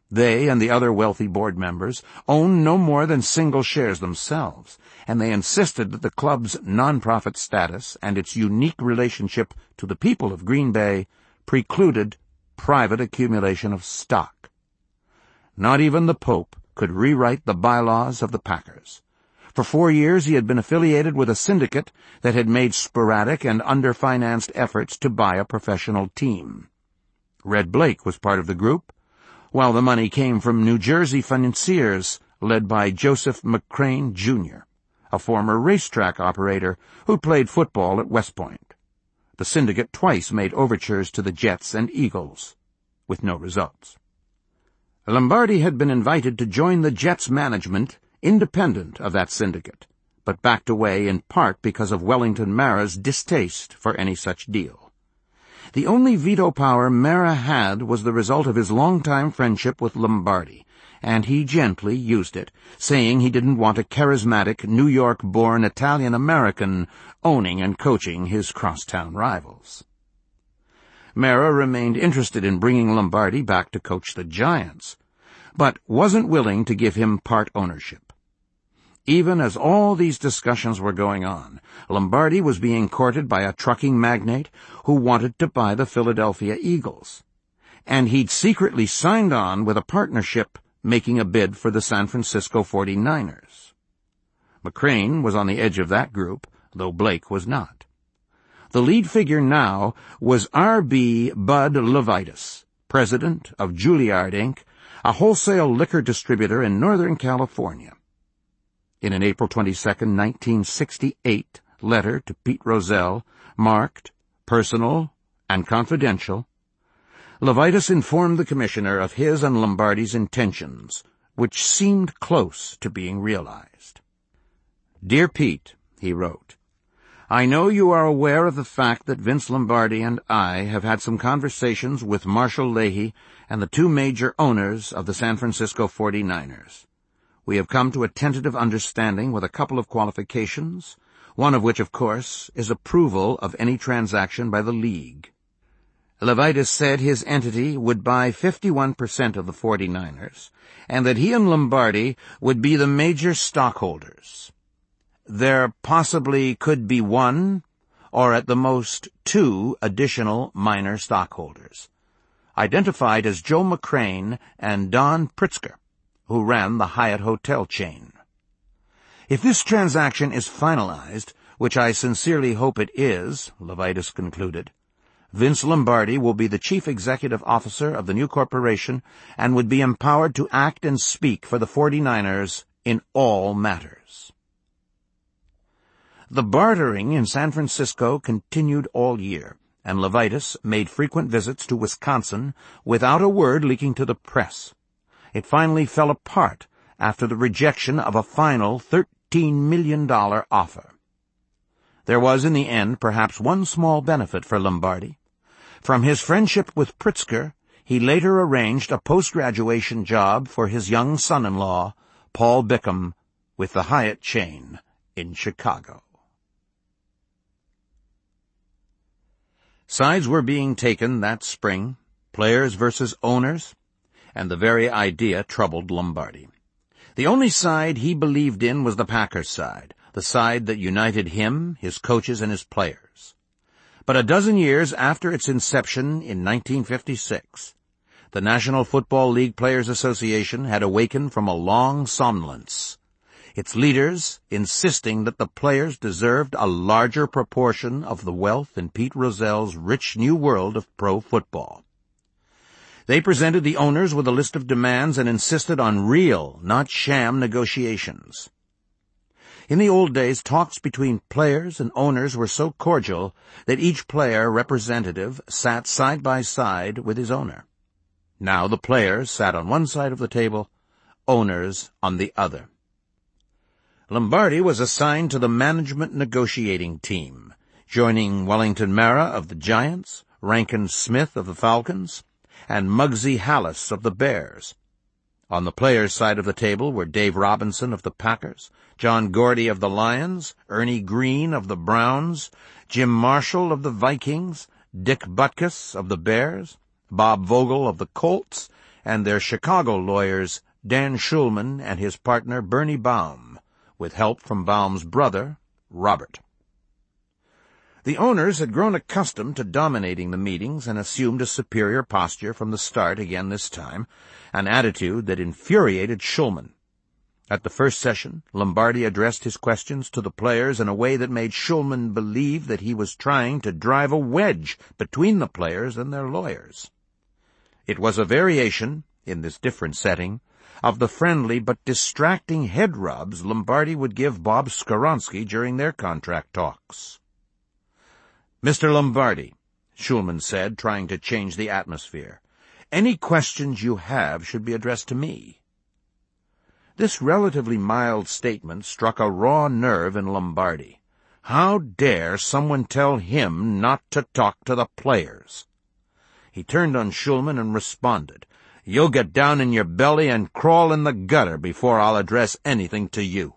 They and the other wealthy board members owned no more than single shares themselves, and they insisted that the club's nonprofit status and its unique relationship to the people of Green Bay precluded private accumulation of stock. Not even the Pope could rewrite the bylaws of the Packers. For four years he had been affiliated with a syndicate that had made sporadic and underfinanced efforts to buy a professional team. Red Blake was part of the group, while the money came from New Jersey financiers led by Joseph McCrane, Junior, a former racetrack operator who played football at West Point. The syndicate twice made overtures to the Jets and Eagles, with no results. Lombardi had been invited to join the Jets management independent of that syndicate, but backed away in part because of Wellington Mara's distaste for any such deal. The only veto power Mara had was the result of his long-time friendship with Lombardi, and he gently used it, saying he didn't want a charismatic New York-born Italian-American owning and coaching his crosstown rivals. Mara remained interested in bringing Lombardi back to coach the Giants, but wasn't willing to give him part ownership. Even as all these discussions were going on, Lombardi was being courted by a trucking magnate who wanted to buy the Philadelphia Eagles, and he'd secretly signed on with a partnership making a bid for the San Francisco forty-niners. McCrane was on the edge of that group, though Blake was not. The lead figure now was R B Bud Levitas, president of Juilliard, Incorporated, a wholesale liquor distributor in Northern California. In an April twenty-second, nineteen sixty-eight letter to Pete Rozelle, marked personal and confidential, Levitas informed the commissioner of his and Lombardi's intentions, which seemed close to being realized. "Dear Pete," he wrote, "I know you are aware of the fact that Vince Lombardi and I have had some conversations with Marshall Leahy and the two major owners of the San Francisco forty-niners. We have come to a tentative understanding with a couple of qualifications, one of which, of course, is approval of any transaction by the league." Levitas said his entity would buy fifty-one percent of the forty-niners, and that he and Lombardi would be the major stockholders. There possibly could be one, or at the most two, additional minor stockholders, identified as Joe McCrane and Don Pritzker, who ran the Hyatt hotel chain. "If this transaction is finalized, which I sincerely hope it is," Levitas concluded, "Vince Lombardi will be the chief executive officer of the new corporation and would be empowered to act and speak for the forty-niners in all matters." The bartering in San Francisco continued all year, and Levitas made frequent visits to Wisconsin without a word leaking to the press. It finally fell apart after the rejection of a final thirteen million dollars offer. There was, in the end, perhaps one small benefit for Lombardi. From his friendship with Pritzker, he later arranged a post-graduation job for his young son-in-law, Paul Bickham, with the Hyatt chain in Chicago. Sides were being taken that spring, players versus owners, and the very idea troubled Lombardi. The only side he believed in was the Packers side, the side that united him, his coaches, and his players. But a dozen years after its inception in nineteen fifty-six, the National Football League Players Association had awakened from a long somnolence, its leaders insisting that the players deserved a larger proportion of the wealth in Pete Rozelle's rich new world of pro football. They presented the owners with a list of demands and insisted on real, not sham, negotiations. In the old days, talks between players and owners were so cordial that each player representative sat side by side with his owner. Now the players sat on one side of the table, owners on the other. Lombardi was assigned to the management negotiating team, joining Wellington Mara of the Giants, Rankin Smith of the Falcons, and Muggsy Hallis of the Bears. On the players' side of the table were Dave Robinson of the Packers, John Gordy of the Lions, Ernie Green of the Browns, Jim Marshall of the Vikings, Dick Butkus of the Bears, Bob Vogel of the Colts, and their Chicago lawyers, Dan Schulman and his partner Bernie Baum, with help from Baum's brother, Robert. The owners had grown accustomed to dominating the meetings and assumed a superior posture from the start again this time, an attitude that infuriated Schulman. At the first session, Lombardi addressed his questions to the players in a way that made Schulman believe that he was trying to drive a wedge between the players and their lawyers. It was a variation, in this different setting, of the friendly but distracting head rubs Lombardi would give Bob Skoronski during their contract talks. "Mister Lombardi," Schulman said, trying to change the atmosphere, "any questions you have should be addressed to me." This relatively mild statement struck a raw nerve in Lombardi. How dare someone tell him not to talk to the players? He turned on Schulman and responded, "You'll get down in your belly and crawl in the gutter before I'll address anything to you."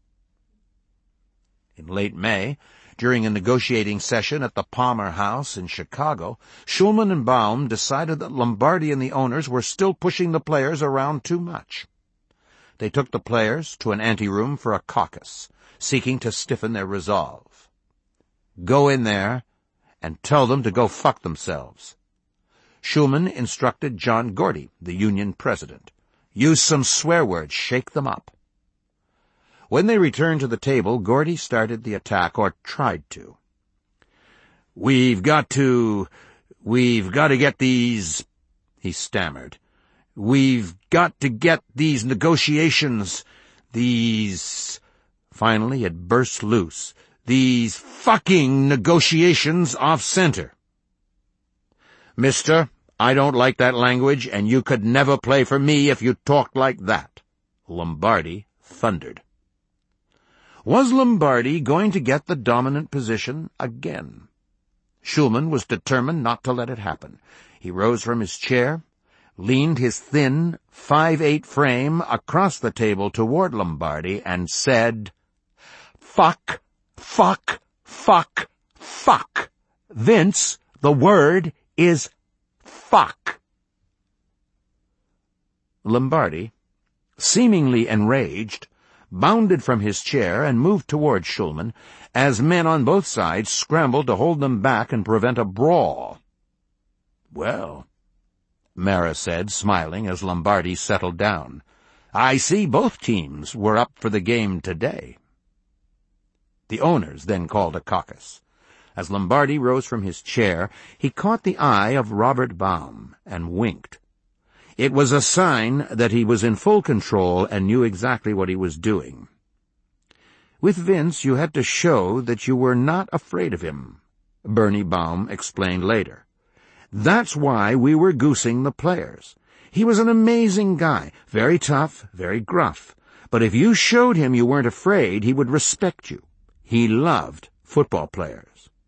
In late May, during a negotiating session at the Palmer House in Chicago, Schulman and Baum decided that Lombardi and the owners were still pushing the players around too much. They took the players to an anteroom for a caucus, seeking to stiffen their resolve. "Go in there and tell them to go fuck themselves." Schulman instructed John Gordy, the union president. "Use some swear words, shake them up." When they returned to the table, Gordy started the attack, or tried to. "We've got to... we've got to get these..." he stammered. "We've got to get these negotiations, these..." Finally it burst loose. "These fucking negotiations off center." "Mister, I don't like that language, and you could never play for me if you talked like that," Lombardi thundered. Was Lombardi going to get the dominant position again? Schulman was determined not to let it happen. He rose from his chair, leaned his thin, five-eight frame across the table toward Lombardi, and said, "Fuck, fuck, fuck, fuck. Vince, the word is fuck." Lombardi, seemingly enraged, bounded from his chair and moved toward Schulman, as men on both sides scrambled to hold them back and prevent a brawl. "Well," Mara said, smiling as Lombardi settled down, "I see both teams were up for the game today." The owners then called a caucus. As Lombardi rose from his chair, he caught the eye of Robert Baum and winked. It was a sign that he was in full control and knew exactly what he was doing. "With Vince, you had to show that you were not afraid of him," Bernie Baum explained later. "That's why we were goosing the players. He was an amazing guy, very tough, very gruff. But if you showed him you weren't afraid, he would respect you. He loved football players."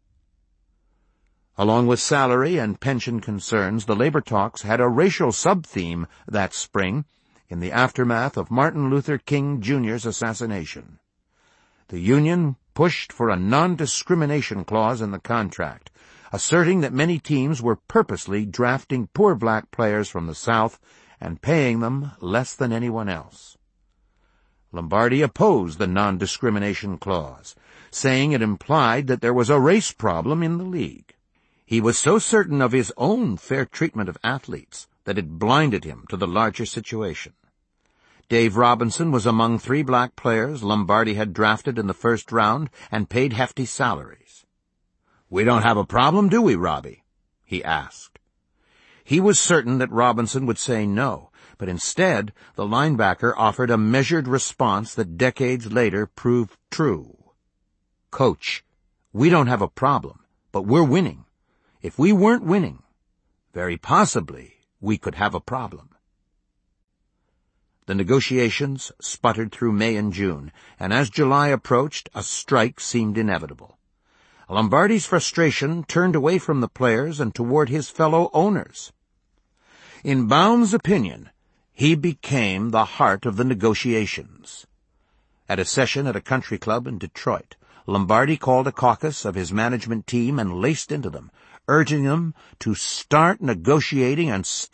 Along with salary and pension concerns, the labor talks had a racial sub-theme that spring in the aftermath of Martin Luther King Junior's assassination. The union pushed for a non-discrimination clause in the contract, asserting that many teams were purposely drafting poor black players from the South and paying them less than anyone else. Lombardi opposed the non-discrimination clause, saying it implied that there was a race problem in the league. He was so certain of his own fair treatment of athletes that it blinded him to the larger situation. Dave Robinson was among three black players Lombardi had drafted in the first round and paid hefty salaries. "We don't have a problem, do we, Robbie?" he asked. He was certain that Robinson would say no, but instead the linebacker offered a measured response that decades later proved true. "Coach, we don't have a problem, but we're winning. If we weren't winning, very possibly we could have a problem." The negotiations sputtered through May and June, and as July approached, a strike seemed inevitable. Lombardi's frustration turned away from the players and toward his fellow owners. In Baum's opinion, he became the heart of the negotiations. At a session at a country club in Detroit, Lombardi called a caucus of his management team and laced into them, urging them to start negotiating and stop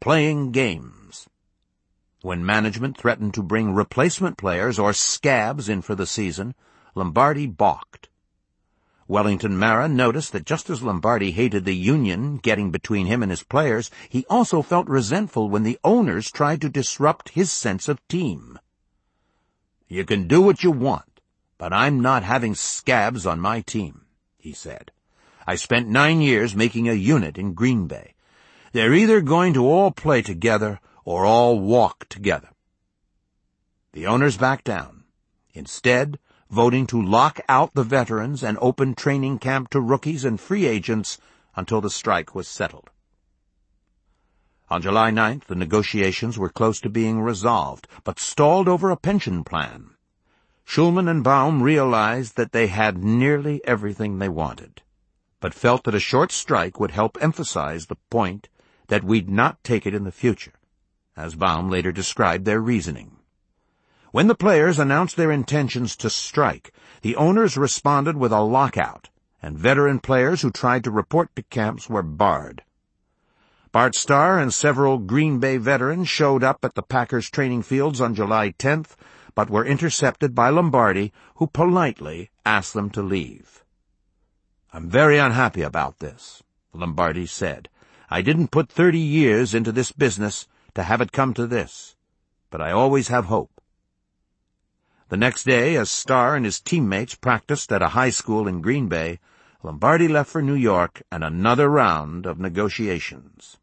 playing games. When management threatened to bring replacement players or scabs in for the season, Lombardi balked. Wellington Mara noticed that just as Lombardi hated the union getting between him and his players, he also felt resentful when the owners tried to disrupt his sense of team. "You can do what you want, but I'm not having scabs on my team," he said. "I spent nine years making a unit in Green Bay. They're either going to all play together or all walk together." The owners backed down, instead voting to lock out the veterans and open training camp to rookies and free agents until the strike was settled. On July ninth, the negotiations were close to being resolved, but stalled over a pension plan. Schulman and Baum realized that they had nearly everything they wanted, but felt that a short strike would help emphasize the point that we'd not take it in the future, as Baum later described their reasoning. When the players announced their intentions to strike, the owners responded with a lockout, and veteran players who tried to report to camps were barred. Bart Starr and several Green Bay veterans showed up at the Packers training fields on July tenth, but were intercepted by Lombardi, who politely asked them to leave. "I'm very unhappy about this," Lombardi said. "I didn't put thirty years into this business to have it come to this, but I always have hope." The next day, as Starr and his teammates practiced at a high school in Green Bay, Lombardi left for New York and another round of negotiations.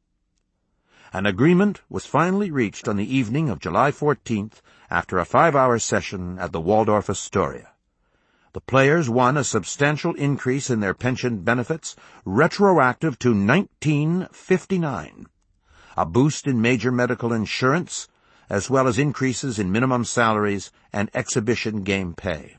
An agreement was finally reached on the evening of July fourteenth after a five-hour session at the Waldorf Astoria. The players won a substantial increase in their pension benefits, retroactive to nineteen fifty-nine, a boost in major medical insurance, as well as increases in minimum salaries and exhibition game pay.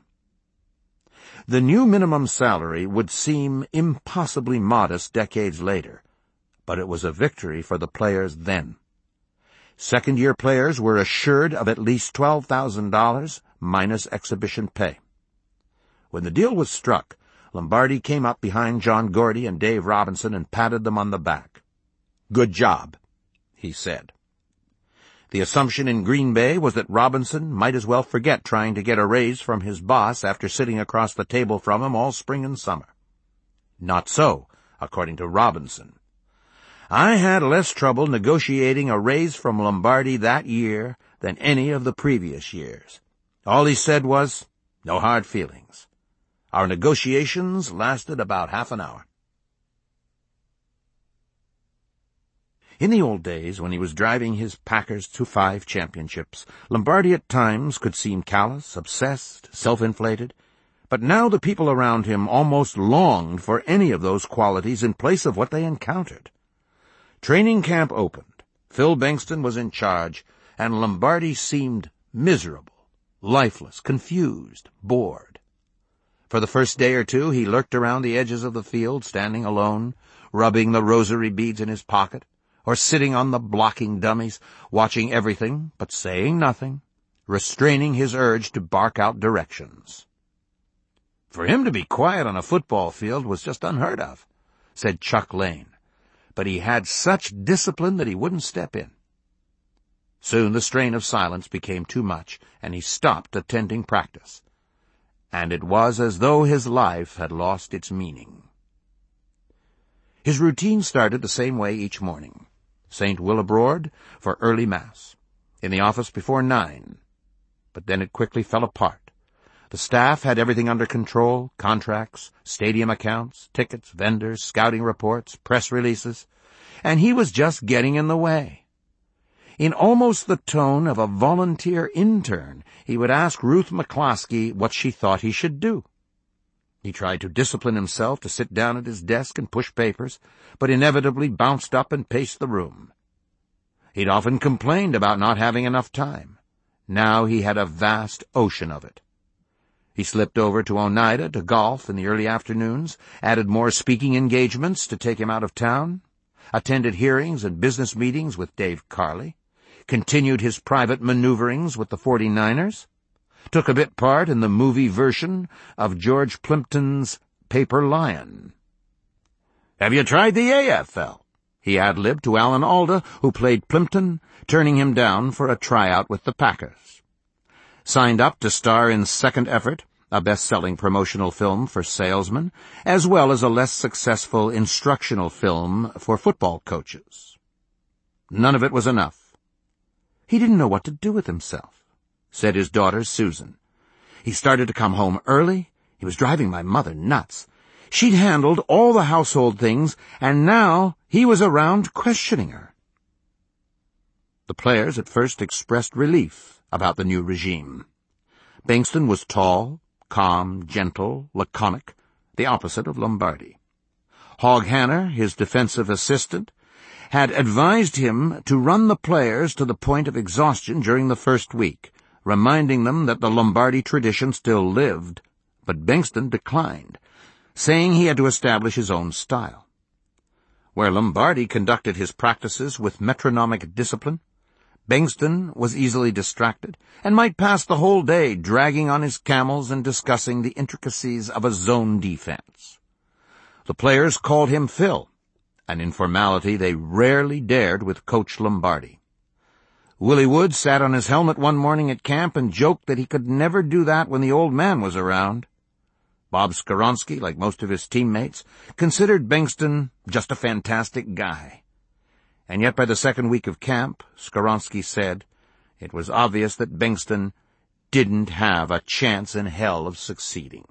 The new minimum salary would seem impossibly modest decades later, but it was a victory for the players then. Second-year players were assured of at least twelve thousand dollars minus exhibition pay. When the deal was struck, Lombardi came up behind John Gordy and Dave Robinson and patted them on the back. "Good job," he said. The assumption in Green Bay was that Robinson might as well forget trying to get a raise from his boss after sitting across the table from him all spring and summer. Not so, according to Robinson. "I had less trouble negotiating a raise from Lombardi that year than any of the previous years. All he said was, 'No hard feelings.' Our negotiations lasted about half an hour." In the old days, when he was driving his Packers to five championships, Lombardi at times could seem callous, obsessed, self-inflated, but now the people around him almost longed for any of those qualities in place of what they encountered. Training camp opened, Phil Bengtson was in charge, and Lombardi seemed miserable, lifeless, confused, bored. For the first day or two he lurked around the edges of the field, standing alone, rubbing the rosary beads in his pocket, or sitting on the blocking dummies, watching everything but saying nothing, restraining his urge to bark out directions. For him to be quiet on a football field was just unheard of, said Chuck Lane, but he had such discipline that he wouldn't step in. Soon the strain of silence became too much, and he stopped attending practice, and it was as though his life had lost its meaning. His routine started the same way each morning. Saint Willibrord for early Mass, in the office before nine. But then it quickly fell apart. The staff had everything under control, contracts, stadium accounts, tickets, vendors, scouting reports, press releases, and he was just getting in the way. In almost the tone of a volunteer intern, he would ask Ruth McCloskey what she thought he should do. He tried to discipline himself to sit down at his desk and push papers, but inevitably bounced up and paced the room. He'd often complained about not having enough time. Now he had a vast ocean of it. He slipped over to Oneida to golf in the early afternoons, added more speaking engagements to take him out of town, attended hearings and business meetings with Dave Carley, continued his private maneuverings with the forty-niners, took a bit part in the movie version of George Plimpton's Paper Lion. "Have you tried the A F L?" He ad-libbed to Alan Alda, who played Plimpton, turning him down for a tryout with the Packers. Signed up to star in Second Effort, a best-selling promotional film for salesmen, as well as a less successful instructional film for football coaches. None of it was enough. He didn't know what to do with himself, said his daughter Susan. He started to come home early. He was driving my mother nuts. She'd handled all the household things, and now he was around questioning her. The players at first expressed relief about the new regime. Bengtson was tall, calm, gentle, laconic, the opposite of Lombardi. Hogg Hanner, his defensive assistant, had advised him to run the players to the point of exhaustion during the first week, reminding them that the Lombardi tradition still lived, but Bengtson declined, saying he had to establish his own style. Where Lombardi conducted his practices with metronomic discipline, Bengtson was easily distracted and might pass the whole day dragging on his camels and discussing the intricacies of a zone defense. The players called him Phil, an informality they rarely dared with Coach Lombardi. Willie Wood sat on his helmet one morning at camp and joked that he could never do that when the old man was around. Bob Skoronski, like most of his teammates, considered Bengtson just a fantastic guy. And yet by the second week of camp, Skoronski said, it was obvious that Bengtson didn't have a chance in hell of succeeding.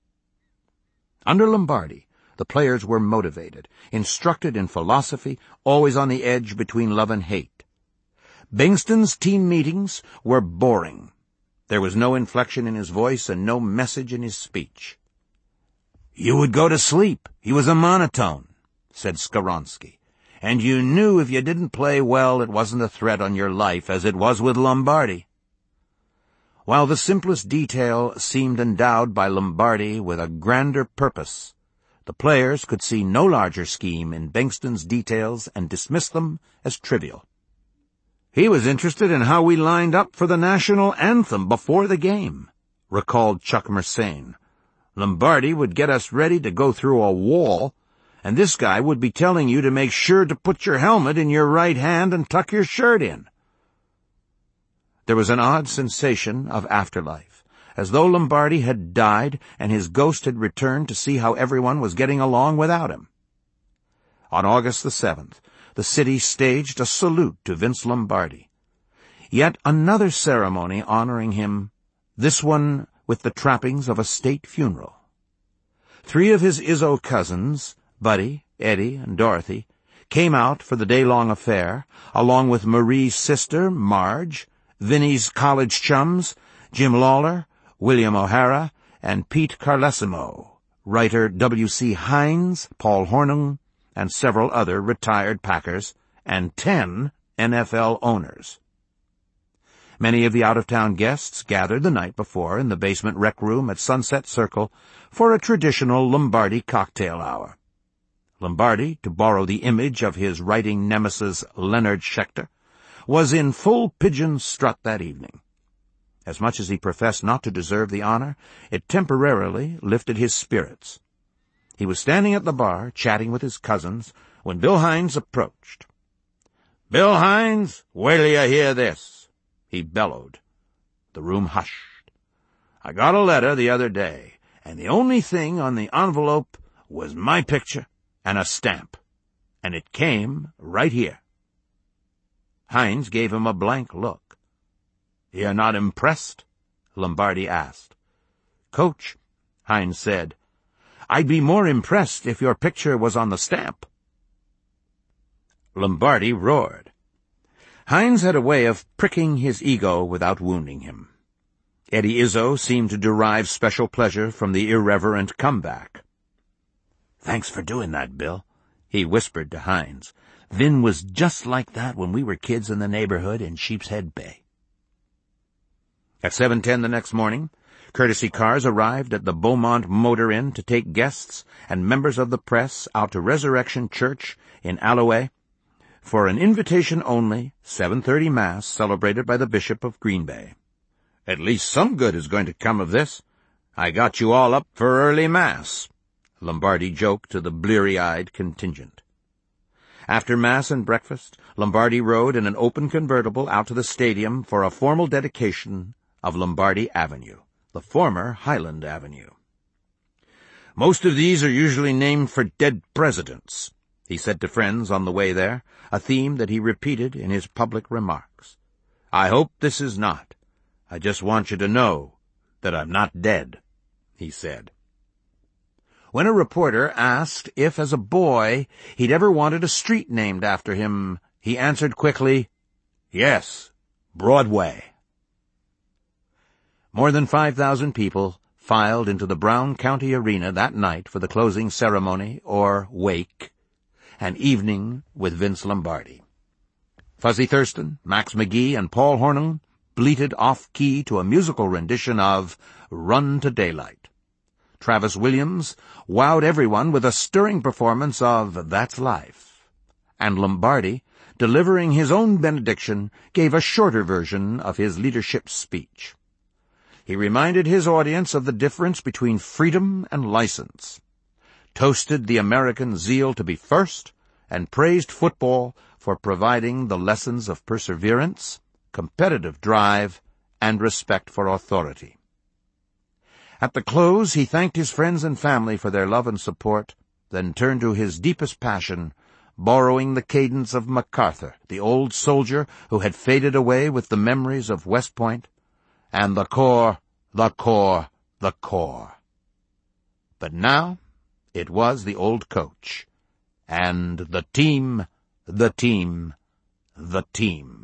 Under Lombardi, the players were motivated, instructed in philosophy, always on the edge between love and hate. Bengston's team meetings were boring. There was no inflection in his voice and no message in his speech. You would go to sleep. He was a monotone, said Skoronski. And you knew if you didn't play well it wasn't a threat on your life, as it was with Lombardi. While the simplest detail seemed endowed by Lombardi with a grander purpose, the players could see no larger scheme in Bengston's details and dismissed them as trivial. He was interested in how we lined up for the national anthem before the game, recalled Chuck Mersane. Lombardi would get us ready to go through a wall, and this guy would be telling you to make sure to put your helmet in your right hand and tuck your shirt in. There was an odd sensation of afterlife, as though Lombardi had died and his ghost had returned to see how everyone was getting along without him. On August the seventh, the city staged a salute to Vince Lombardi. Yet another ceremony honoring him, this one with the trappings of a state funeral. Three of his Izzo cousins, Buddy, Eddie, and Dorothy, came out for the day-long affair, along with Marie's sister, Marge, Vinny's college chums, Jim Lawler, William O'Hara, and Pete Carlesimo, writer W C Hines, Paul Hornung, and several other retired Packers, and ten N F L owners. Many of the out-of-town guests gathered the night before in the basement rec room at Sunset Circle for a traditional Lombardi cocktail hour. Lombardi, to borrow the image of his writing nemesis Leonard Schechter, was in full pigeon strut that evening. As much as he professed not to deserve the honor, it temporarily lifted his spirits. He was standing at the bar, chatting with his cousins, when Bill Hines approached. "Bill Hines, wait till you hear this," he bellowed. The room hushed. "I got a letter the other day, and the only thing on the envelope was my picture and a stamp, and it came right here." Hines gave him a blank look. "You're not impressed?" Lombardi asked. "Coach," Hines said, "I'd be more impressed if your picture was on the stamp." Lombardi roared. Hines had a way of pricking his ego without wounding him. Eddie Izzo seemed to derive special pleasure from the irreverent comeback. "Thanks for doing that, Bill," he whispered to Hines. "Vin was just like that when we were kids in the neighborhood in Sheepshead Bay." At seven ten the next morning, courtesy cars arrived at the Beaumont Motor Inn to take guests and members of the press out to Resurrection Church in Alloway for an invitation-only seven thirty Mass celebrated by the Bishop of Green Bay. "At least some good is going to come of this. I got you all up for early Mass," Lombardi joked to the bleary-eyed contingent. After Mass and breakfast, Lombardi rode in an open convertible out to the stadium for a formal dedication of Lombardi Avenue, the former Highland Avenue. "Most of these are usually named for dead presidents," he said to friends on the way there, a theme that he repeated in his public remarks. "I hope this is not. I just want you to know that I'm not dead," he said. When a reporter asked if, as a boy, he'd ever wanted a street named after him, he answered quickly, "Yes, Broadway." More than five thousand people filed into the Brown County Arena that night for the closing ceremony, or wake, an evening with Vince Lombardi. Fuzzy Thurston, Max McGee, and Paul Hornung bleated off-key to a musical rendition of Run to Daylight. Travis Williams wowed everyone with a stirring performance of That's Life. And Lombardi, delivering his own benediction, gave a shorter version of his leadership speech. He reminded his audience of the difference between freedom and license, toasted the American zeal to be first, and praised football for providing the lessons of perseverance, competitive drive, and respect for authority. At the close, he thanked his friends and family for their love and support, then turned to his deepest passion, borrowing the cadence of MacArthur, the old soldier who had faded away with the memories of West Point, and the Corps, the Corps, the Corps. But now it was the old coach, and the team, the team, the team.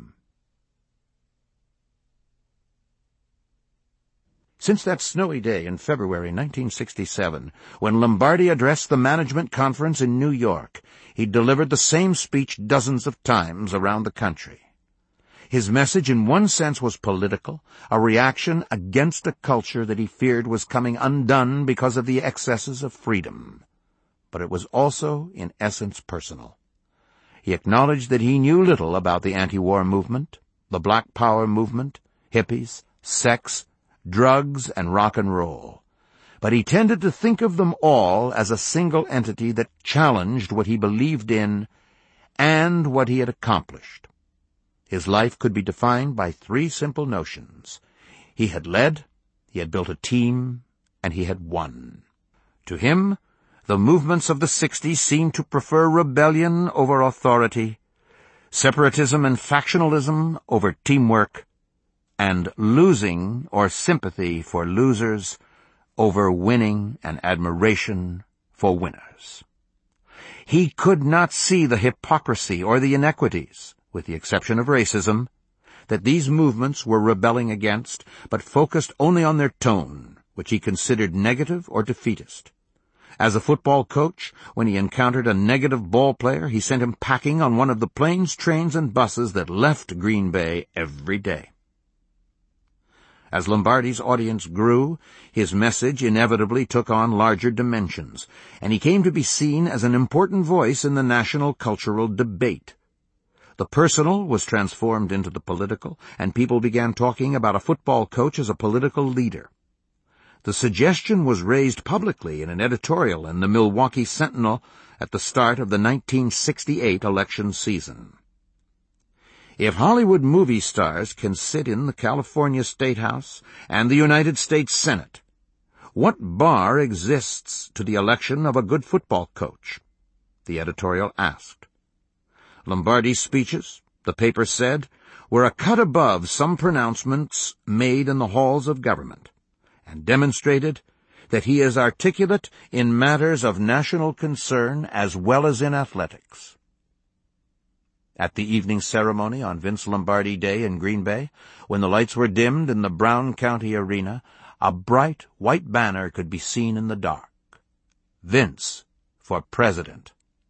Since that snowy day in February nineteen sixty-seven, when Lombardi addressed the management conference in New York, he delivered the same speech dozens of times around the country. His message in one sense was political, a reaction against a culture that he feared was coming undone because of the excesses of freedom. But it was also, in essence, personal. He acknowledged that he knew little about the anti-war movement, the Black Power movement, hippies, sex, drugs, and rock and roll. But he tended to think of them all as a single entity that challenged what he believed in and what he had accomplished. His life could be defined by three simple notions. He had led, he had built a team, and he had won. To him, the movements of the sixties seemed to prefer rebellion over authority, separatism and factionalism over teamwork, and losing or sympathy for losers over winning and admiration for winners. He could not see the hypocrisy or the inequities, with the exception of racism, that these movements were rebelling against, but focused only on their tone, which he considered negative or defeatist. As a football coach, when he encountered a negative ball player, he sent him packing on one of the planes, trains, and buses that left Green Bay every day. As Lombardi's audience grew, his message inevitably took on larger dimensions, and he came to be seen as an important voice in the national cultural debate. The personal was transformed into the political, and people began talking about a football coach as a political leader. The suggestion was raised publicly in an editorial in the Milwaukee Sentinel at the start of the nineteen sixty-eight election season. If Hollywood movie stars can sit in the California State House and the United States Senate, what bar exists to the election of a good football coach? The editorial asked. Lombardi's speeches, the paper said, were a cut above some pronouncements made in the halls of government, and demonstrated that he is articulate in matters of national concern as well as in athletics. At the evening ceremony on Vince Lombardi Day in Green Bay, when the lights were dimmed in the Brown County Arena, a bright white banner could be seen in the dark. Vince for President.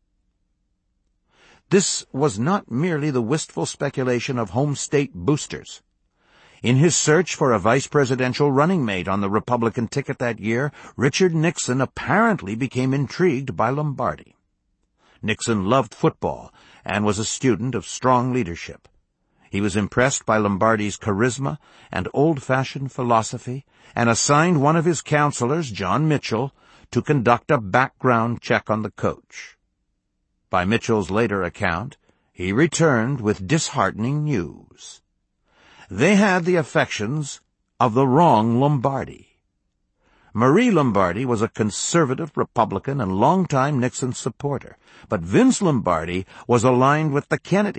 This was not merely the wistful speculation of home state boosters. In his search for a vice presidential running mate on the Republican ticket that year, Richard Nixon apparently became intrigued by Lombardi. Nixon loved football and was a student of strong leadership. He was impressed by Lombardi's charisma and old-fashioned philosophy and assigned one of his counselors, John Mitchell, to conduct a background check on the coach. By Mitchell's later account, he returned with disheartening news. They had the affections of the wrong Lombardi. Marie Lombardi was a conservative Republican and longtime Nixon supporter, but Vince Lombardi was aligned with the Kennedys.